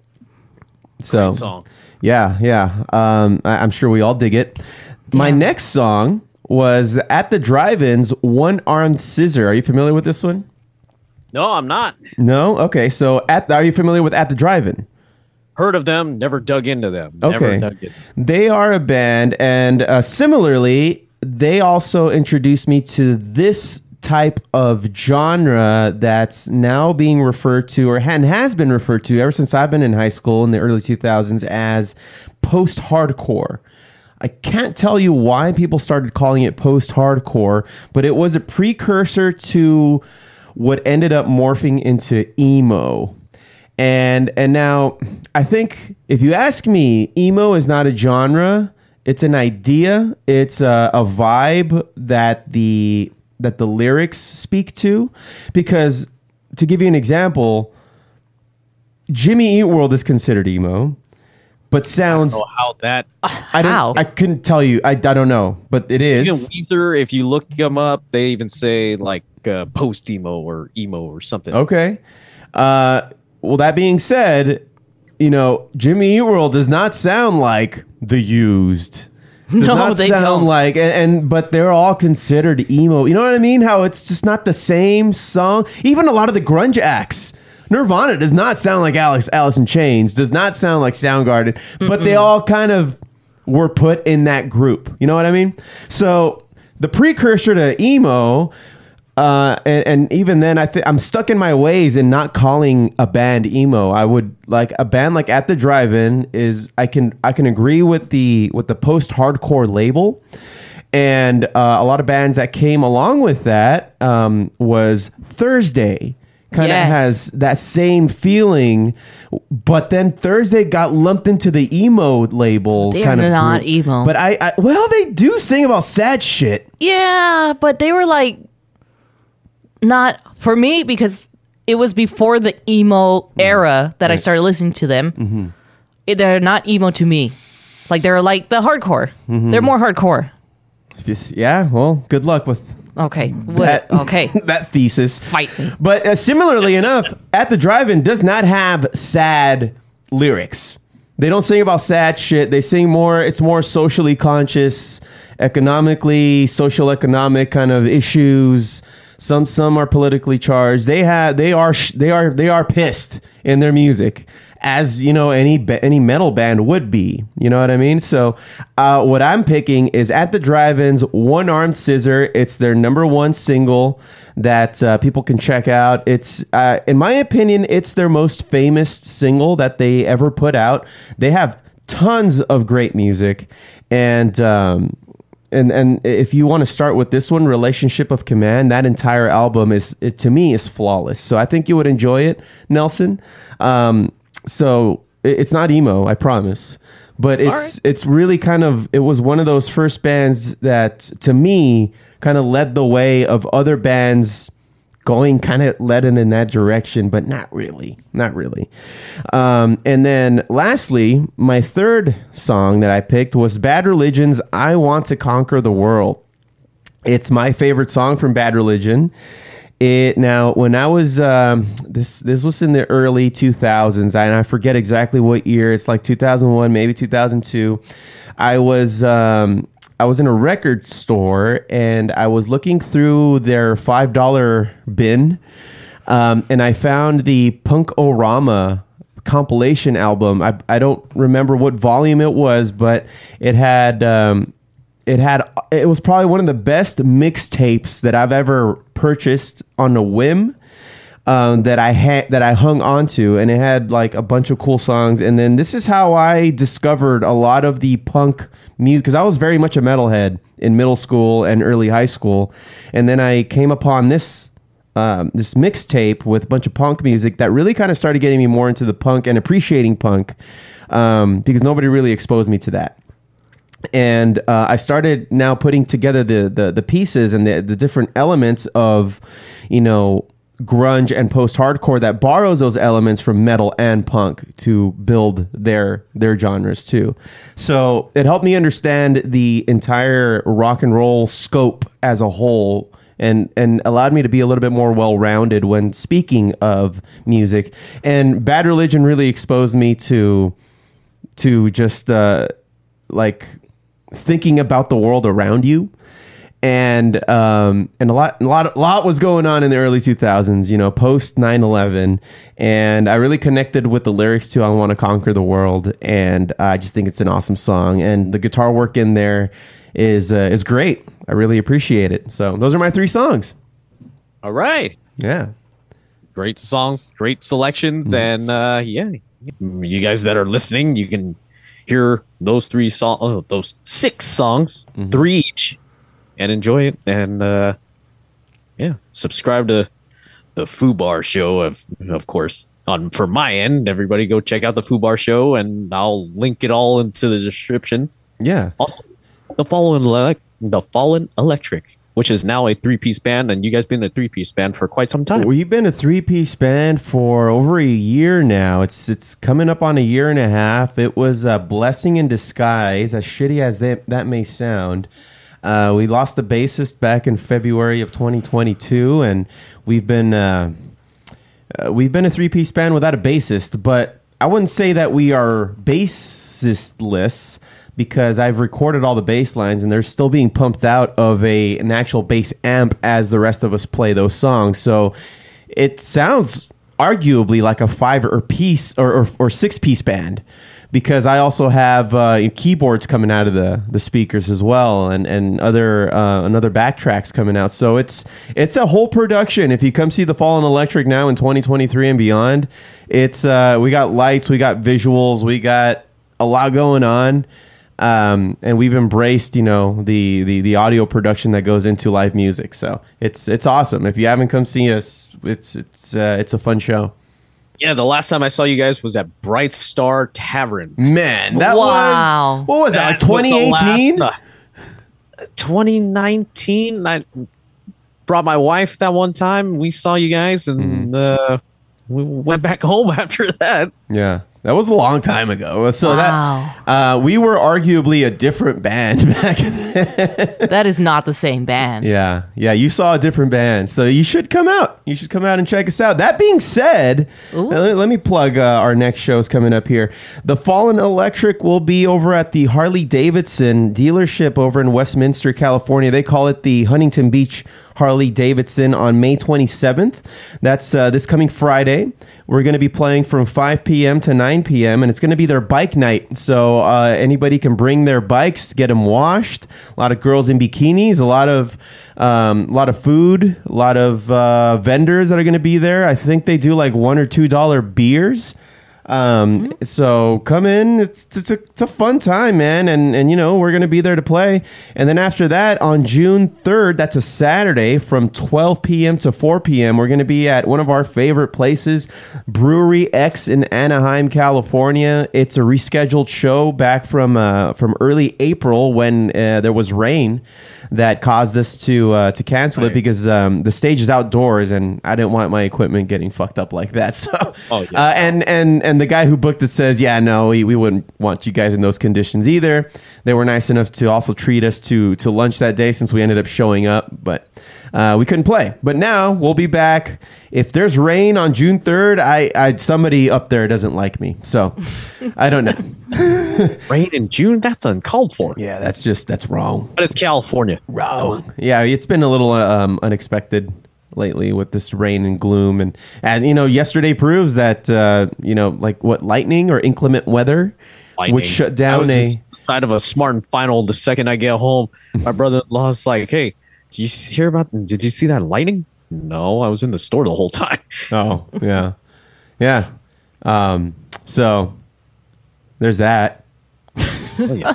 So, Great song. yeah, yeah. Um, I, I'm sure we all dig it. Yeah. My next song was At the Drive-In's One Armed Scissor. Are you familiar with this one? No, I'm not. No? Okay. So at the, are you familiar with At the Drive-In? Heard of them, never dug into them. Never Okay. dug in. They are a band, and uh, similarly, they also introduced me to this type of genre that's now being referred to, or and has been referred to ever since I've been in high school in the early two thousands, as post-hardcore. I can't tell you why people started calling it post-hardcore, but it was a precursor to what ended up morphing into emo. And and now, I think if you ask me, emo is not a genre. It's an idea. It's a, a vibe that the that the lyrics speak to. Because to give you an example, Jimmy Eat World is considered emo, but sounds. I don't know how that. I don't. I couldn't tell you. I, I don't know, but it is. Even Weezer, if you look them up, they even say like uh, post emo or emo or something. Okay. Uh, well, that being said, you know, Jimmy Eat World does not sound like The Used. Does No, not they sound don't. like, and, and but they're all considered emo. You know what I mean? How it's just not the same song. Even a lot of the grunge acts. Nirvana does not sound like Alex Alice in Chains. Does not sound like Soundgarden. But they all kind of were put in that group. You know what I mean? So the precursor to emo. Uh, and, and even then, I think I'm stuck in my ways in not calling a band emo. I would like a band like At the Drive-In is I can I can agree with the with the post-hardcore label, and uh, a lot of bands that came along with that um, was Thursday. Kind of Yes. has that same feeling, but then Thursday got lumped into the emo label. They kind are of not group. emo. But I, I well, they do sing about sad shit. Yeah, but they were like not for me because it was before the emo era that I Right. started listening to them. Mm-hmm. It- They're not emo to me. Like they're like the hardcore. Mhm. They're more hardcore. If you s- Yeah, well, good luck with Okay. What? that, okay. that thesis. Fight me. But uh, similarly enough, At the Drive-In does not have sad lyrics. They don't sing about sad shit. They sing more, it's more socially conscious, economically, social economic kind of issues. Some some are politically charged. They have they are sh- they are they are pissed in their music, as you know any ba- any metal band would be. You know what I mean? So uh, what I'm picking is At the Drive-In's One Armed Scissor. It's their number one single that uh, people can check out. It's uh, in my opinion, it's their most famous single that they ever put out. They have tons of great music, and um, and and if you want to start with this one, Relationship of Command, that entire album is, it, to me, is flawless. So I think you would enjoy it, Nelson. Um, so it, it's not emo, I promise. But it's right. it's really kind of, it was one of those first bands that, to me, kind of led the way of other bands going kind of led in, in that direction, but not really, not really. Um, and then lastly, my third song that I picked was Bad Religion's I Want to Conquer the World. It's my favorite song from Bad Religion. It now, when I was um, this, this was in the early two thousands, and I forget exactly what year. It's like two thousand one, maybe two thousand two. I was um, I was in a record store, and I was looking through their five dollar bin, um, and I found the Punk-O-Rama compilation album. I I don't remember what volume it was, but it had. Um, It had it was probably one of the best mixtapes that I've ever purchased on a whim, um, that I had that I hung onto, and it had like a bunch of cool songs. And then this is how I discovered a lot of the punk music, because I was very much a metalhead in middle school and early high school, and then I came upon this um, this mixtape with a bunch of punk music that really kind of started getting me more into the punk and appreciating punk, um, because nobody really exposed me to that. And uh, I started now putting together the the, the pieces and the, the different elements of, you know, grunge and post-hardcore that borrows those elements from metal and punk to build their their genres too. So it helped me understand the entire rock and roll scope as a whole, and and allowed me to be a little bit more well-rounded when speaking of music. And Bad Religion really exposed me to to just uh, like thinking about the world around you, and um and a lot a lot a lot was going on in the early two thousands, you know, post nine eleven, and I really connected with the lyrics to I Want to Conquer the World, and I just think it's an awesome song, and the guitar work in there is uh, is great. I really appreciate it. So those are my three songs. All right. Yeah. Great songs, great selections, mm-hmm. and uh yeah, you guys that are listening, you can hear those three songs, oh, those six songs, mm-hmm. three each, and enjoy it. And uh, yeah, subscribe to the Fubar Show, of of course. On for my end, everybody go check out the Fubar Show, and I'll link it all into the description. Yeah. Also, the Fallen Elec- the Fallen Electric, which is now a three-piece band, and you guys been a three-piece band for quite some time. We've been a three-piece band for over a year now. It's it's coming up on a year and a half. It was a blessing in disguise, as shitty as that, that may sound. Uh, we lost the bassist back in February of twenty twenty-two, and we've been uh, uh, we've been a three-piece band without a bassist. But I wouldn't say that we are bassistless, because I've recorded all the bass lines and they're still being pumped out of a an actual bass amp as the rest of us play those songs. So it sounds arguably like a five or piece or, or, or six piece band, because I also have uh, keyboards coming out of the, the speakers as well, and and other uh, another backtracks coming out. So it's it's a whole production. If you come see the Fallen Electric now in twenty twenty-three and beyond, it's uh, we got lights, we got visuals, we got a lot going on. Um, and we've embraced, you know, the, the, the audio production that goes into live music. So it's it's awesome. If you haven't come see us, it's it's uh, it's a fun show. Yeah, the last time I saw you guys was at Bright Star Tavern. Man, that wow. was what was that? Like twenty eighteen, uh, twenty nineteen. I brought my wife that one time. We saw you guys, and mm-hmm. uh, we went back home after that. Yeah. That was a long time ago. So wow. that uh, we were arguably a different band back then. That is not the same band. Yeah. Yeah. You saw a different band. So you should come out. You should come out and check us out. That being said, let, let me plug uh, our next shows coming up here. The Fallen Electric will be over at the Harley Davidson dealership over in Westminster, California. They call it the Huntington Beach Harley Davidson on May twenty-seventh. That's uh, this coming Friday. We're going to be playing from five p.m. to nine p.m. and it's going to be their bike night. So uh, anybody can bring their bikes, get them washed. A lot of girls in bikinis, a lot of um, a lot of food, a lot of uh, vendors that are going to be there. I think they do like one or two dollar beers. Um, so come in. It's, it's, a, it's a fun time, man. And, and, you know, we're going to be there to play. And then after that, on June third, that's a Saturday from twelve p.m. to four p.m., we're going to be at one of our favorite places, Brewery X in Anaheim, California. It's a rescheduled show back from, uh, from early April when uh, there was rain that caused us to uh, to cancel right. it because um, the stage is outdoors and I didn't want my equipment getting fucked up like that. So, oh, yeah. uh, and and and the guy who booked it says, yeah, no, we, we wouldn't want you guys in those conditions either. They were nice enough to also treat us to to lunch that day since we ended up showing up, but uh, we couldn't play. But now we'll be back. If there's rain on June third, I, I somebody up there doesn't like me, so I don't know. Rain in June? That's uncalled for. Yeah, that's just that's wrong. But it's California. Wrong. Yeah, it's been a little um, unexpected lately with this rain and gloom, and and you know, yesterday proves that uh, you know, like what lightning or inclement weather lightning. would shut down I was a side of a smart and final. The second I get home, my brother-in-law's like, "Hey, did you hear about? Did you see that lightning?" No, I was in the store the whole time. Oh yeah, yeah. Um, so there's that. Oh, yeah.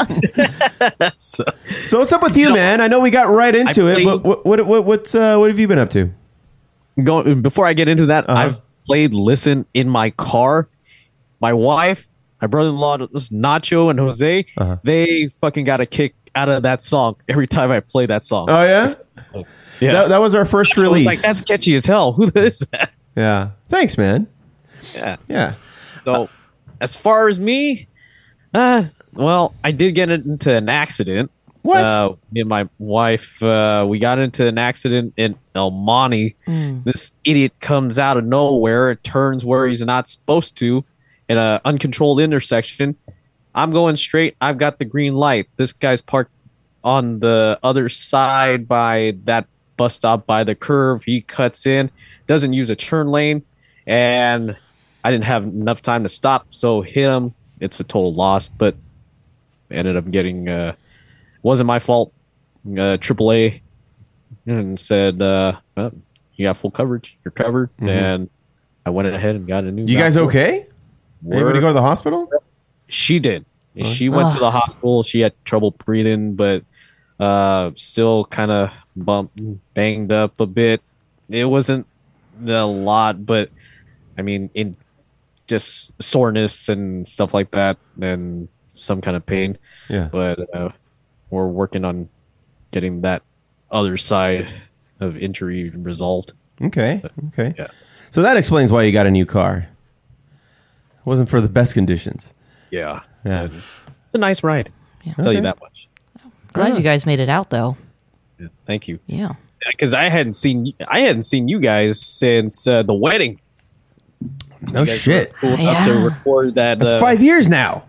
so, so what's up with you, you know, man? I know we got right into played, it, but what what what what, uh, what have you been up to? Go, before I get into that, uh-huh. I've played Listen in my car. My wife, my brother-in-law, Nacho and Jose, uh-huh. they fucking got a kick out of that song every time I play that song. Oh yeah, yeah. That, that was our first I release. Was like, that's catchy as hell. Who is that? Yeah. Thanks, man. Yeah. Yeah. So, uh, as far as me, uh. Well, I did get into an accident. What? Uh, me and my wife, uh, we got into an accident in El Monte. Mm. This idiot comes out of nowhere, turns where he's not supposed to in an uncontrolled intersection. I'm going straight. I've got the green light. This guy's parked on the other side by that bus stop by the curve. He cuts in, doesn't use a turn lane, and I didn't have enough time to stop, so hit him. It's a total loss, but ended up getting uh wasn't my fault. uh triple A and said uh well, you got full coverage, you're covered. Mm-hmm. And I went ahead and got a new you guys okay? Anybody go to the hospital? She did. Huh? She went oh. to the hospital. She had trouble breathing, but uh still kind of bumped banged up a bit. It wasn't a lot, but I mean, in just soreness and stuff like that, and some kind of pain. Yeah. But uh, we're working on getting that other side of injury resolved. Okay. But, okay. Yeah. So that explains why you got a new car. It wasn't for the best conditions. Yeah. Yeah. And it's a nice ride. Yeah. I'll tell you that much. Glad you guys made it out, though. Yeah, thank you. Yeah. Because I hadn't seen I hadn't seen you guys since uh, the wedding. No shit. Cool enough Yeah. to record that. That's uh, five years now.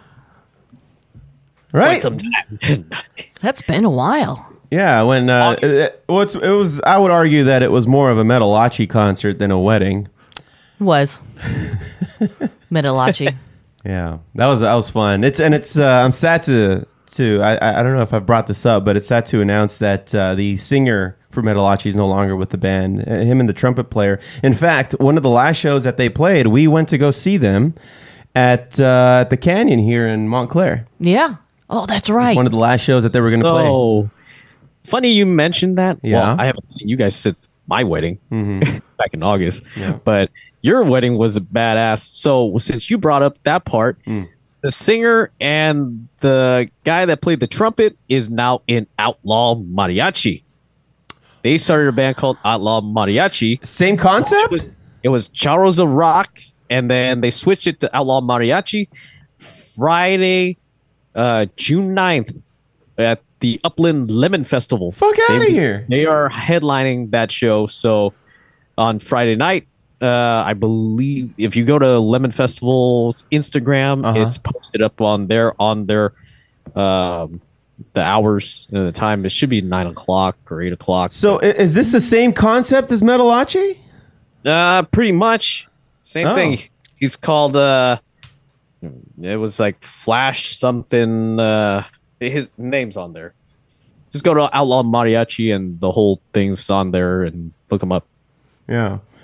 Right? Some time. That's been a while. Yeah, when uh, it, well, it's, it was. I would argue that it was more of a Metalachi concert than a wedding. Was Metalachi. Yeah, that was that was fun. It's and it's. Uh, I'm sad to to. I I don't know if I've brought this up, but it's sad to announce that uh, the singer for Metalachi is no longer with the band. Uh, him and the trumpet player. In fact, one of the last shows that they played, we went to go see them at uh, at the Canyon here in Montclair. Yeah. Oh, that's right. One of the last shows that they were going to play. Oh, funny you mentioned that. Yeah. Well, I haven't seen you guys since my wedding mm-hmm. back in August. Yeah. But your wedding was a badass. So since you brought up that part, mm. the singer and the guy that played the trumpet is now in Outlaw Mariachi. They started a band called Outlaw Mariachi. Same concept? It was, it was Charros of Rock, and then they switched it to Outlaw Mariachi. Friday, uh, June ninth, at the Upland Lemon Festival. Fuck out of They- here. They are headlining that show. So on Friday night, uh, I believe if you go to Lemon Festival's Instagram, Uh-huh. it's posted up on there on their um, the hours and the time. It should be nine o'clock or eight o'clock. So i- is this the same concept as Metalachi? Uh, pretty much same Oh. thing. He's called. Uh, it was like Flash something. Uh, his name's on there. Just go to Outlaw Mariachi and the whole thing's on there and look him up. Yeah.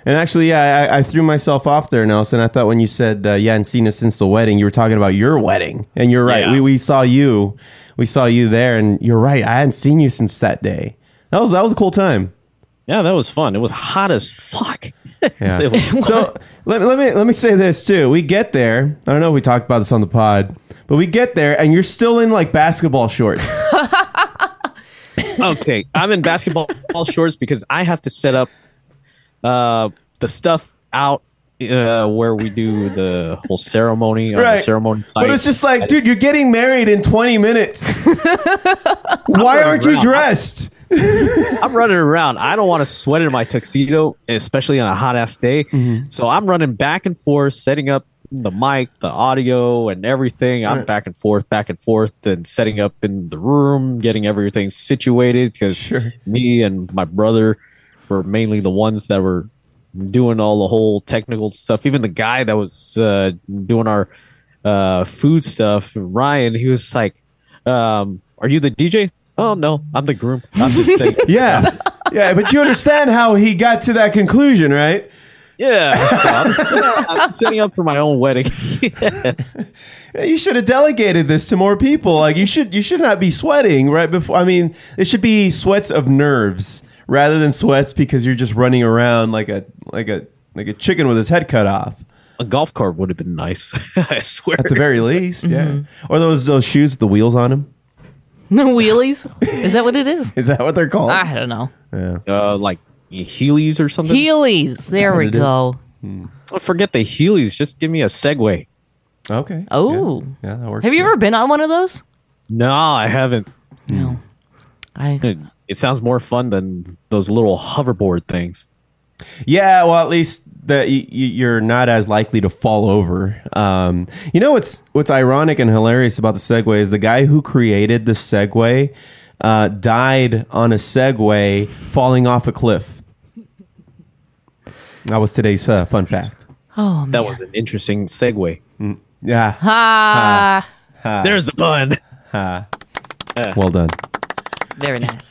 And actually, yeah, I, I threw myself off there, Nelson. I thought when you said uh, you hadn't seen us since the wedding, you were talking about your wedding. And you're right. Yeah. We we saw you. We saw you there, and you're right. I hadn't seen you since that day. That was that was a cool time. Yeah, that was fun. It was hot as fuck. Yeah. It was- So let, let me let me say this too. We get there. I don't know if we talked about this on the pod, but we get there, and you're still in like basketball shorts. Okay, I'm in basketball shorts because I have to set up uh, the stuff out uh, where we do the whole ceremony on the Right. ceremony site. But it's just like, dude, you're getting married in twenty minutes. Why aren't you around. dressed? I'm running around. I don't want to sweat in my tuxedo, especially on a hot ass day. Mm-hmm. So I'm running back and forth, setting up the mic, the audio, and everything. I'm Right. back and forth, back and forth, and setting up in the room, getting everything situated because me and my brother were mainly the ones that were doing all the whole technical stuff. Even the guy that was uh, doing our uh, food stuff, Ryan, he was like, um, "Are you the D J?" Oh no, I'm the groom. I'm just saying. Yeah, yeah, but you understand how he got to that conclusion, right? Yeah, so I'm, yeah, I'm setting up for my own wedding. Yeah, you should have delegated this to more people. Like you should, you should not be sweating right before. I mean, it should be sweats of nerves rather than sweats because you're just running around like a like a like a chicken with his head cut off. A golf cart would have been nice. I swear. At the very least, yeah. Mhm. Or those those shoes with the wheels on them. No wheelies? Is that what it is? Is that what they're called? I don't know. Yeah. Uh, like Heelys or something. Heelys. There we go. Oh, forget the Heelys. Just give me a Segway. Okay. Oh. Yeah, yeah that works. Have you ever been on one of those? No, I haven't. No. I. It, it sounds more fun than those little hoverboard things. Yeah, well, at least that y- y- you're not as likely to fall over. Um, you know what's what's ironic and hilarious about the Segway is the guy who created the Segway uh, died on a Segway falling off a cliff. That was today's uh, fun fact. Oh, man. That was an interesting segue. Mm, yeah. Ha. Ha. There's the pun. Ha. Uh. Well done. Very nice.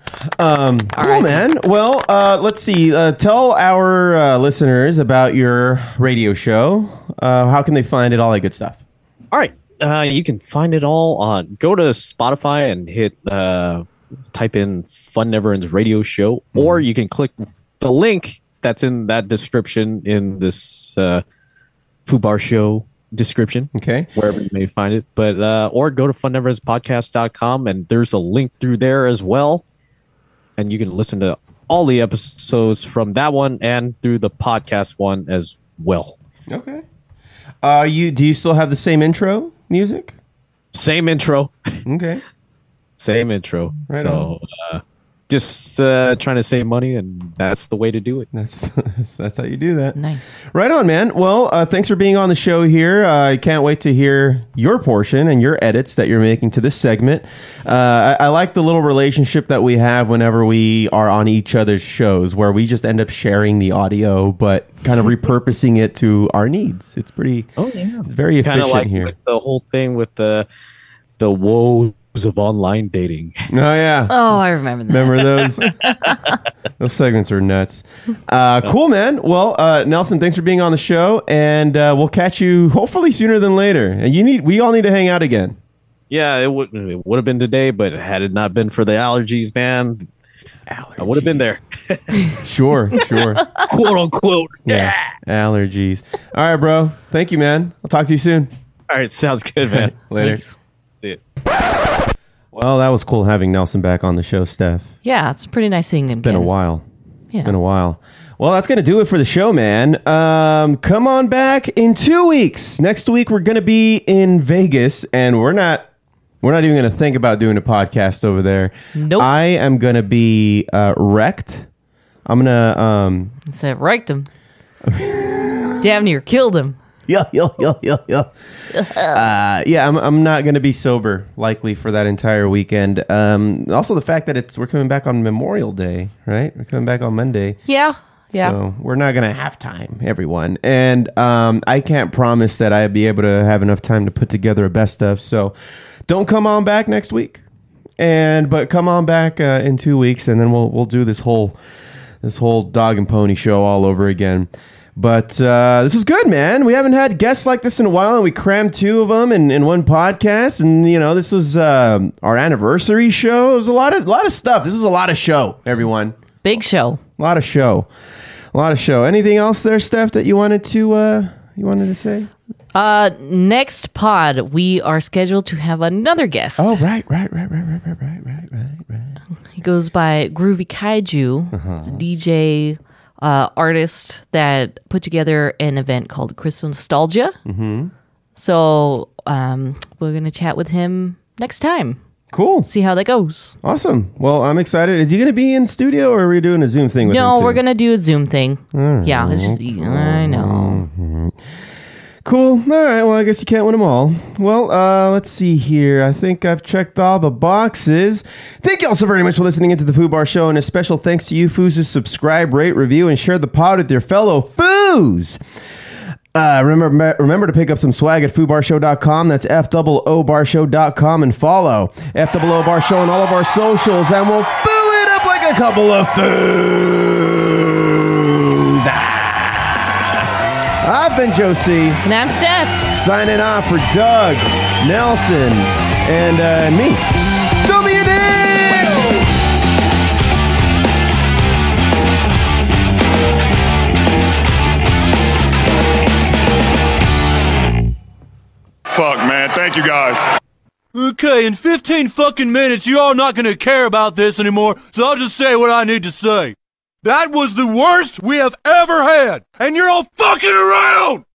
Um, cool, man. Well, uh, let's see. Uh, tell our uh, listeners about your radio show. Uh, how can they find it? All that good stuff. All right. Uh, you can find it all on, go to Spotify and hit, uh, type in Fun Never Ends Radio Show, Mm-hmm. or you can click the link that's in that description in this uh, Fubar Show description. Okay. Wherever you may find it. But, uh, or go to fun never ends podcast dot com and there's a link through there as well. And you can listen to all the episodes from that one and through the podcast one as well. Okay. Uh, you do you still have the same intro music? Same intro. Okay. Same intro. Right so uh, just uh, trying to save money, and that's the way to do it. That's that's, that's how you do that. Nice. Right on, man. Well, uh, thanks for being on the show here. Uh, I can't wait to hear your portion and your edits that you're making to this segment. Uh, I, I like the little relationship that we have whenever we are on each other's shows, where we just end up sharing the audio, but kind of repurposing it to our needs. It's pretty. Oh yeah, it's very Kinda efficient like here. with the whole thing with the the woes of online dating. Oh yeah. Oh, I remember that. Remember those? Those segments are nuts. Uh, cool, man. Well, uh, Nelson, thanks for being on the show, and uh, we'll catch you hopefully sooner than later. And you need, we all need to hang out again. Yeah, it would it would have been today, but had it not been for the allergies, man, allergies. I would have been there. Sure, sure. Quote unquote. Yeah. Allergies. All right, bro. Thank you, man. I'll talk to you soon. All right, sounds good, man. Later. Thanks. See it. Well, that was cool having Nelson back on the show, Steph. Yeah, it's pretty nice seeing him. It's been a again. while. Yeah. It's been a while. Well, that's going to do it for the show, man. Um, come on back in two weeks. Next week, we're going to be in Vegas, and we're not we're not even going to think about doing a podcast over there. Nope. I am going to be uh, wrecked. I'm going to... Um, Said wrecked him. Damn near killed him. yeah, yeah, yeah, yeah, yeah. Uh, yeah, I'm, I'm not going to be sober, likely, for that entire weekend. Um, also, the fact that it's we're coming back on Memorial Day, right? We're coming back on Monday. Yeah, yeah. So we're not going to have time, everyone. And um, I can't promise that I'd be able to have enough time to put together a best of. So don't come on back next week. And but come on back uh, in two weeks, and then we'll we'll do this whole this whole dog and pony show all over again. But uh, this was good, man. We haven't had guests like this in a while, and we crammed two of them in, in one podcast. And you know, this was uh, our anniversary show. It was a lot of lot of stuff. This was a lot of show, everyone. Big show. A lot of show. A lot of show. Anything else there, Steph, that you wanted to uh, you wanted to say? Uh, next pod, we are scheduled to have another guest. Oh, right, right, right, right, right, right, right, right, right, right. He goes by Groovy Kaiju. Uh-huh. It's a D J uh, artist that put together an event called Crystal Nostalgia. Mm-hmm. So um, we're going to chat with him next time. Cool. See how that goes. Awesome. Well, I'm excited. Is he going to be in studio, or are we doing a Zoom thing with him? No, too? we're going to do a Zoom thing. All Yeah, right. it's just, I know. Mhm. Cool. All right. Well, I guess you can't win them all. Well, uh, let's see here. I think I've checked all the boxes. Thank you all so very much for listening into the Foo Bar Show, and a special thanks to you foos who subscribe, rate, review, and share the pod with your fellow foos. Uh, remember, remember to pick up some swag at foo bar show dot com. That's F O O bar show dot com, and follow F O O Bar Show on all of our socials, and we'll foo it up like a couple of foos. Ah. I've been Josie. And I'm Steph. Signing off for Doug, Nelson, and uh, me. Don't be a dick! Fuck, man. Thank you, guys. Okay, in fifteen fucking minutes, you're all not gonna care about this anymore, so I'll just say what I need to say. That was the worst we have ever had, and you're all fucking around!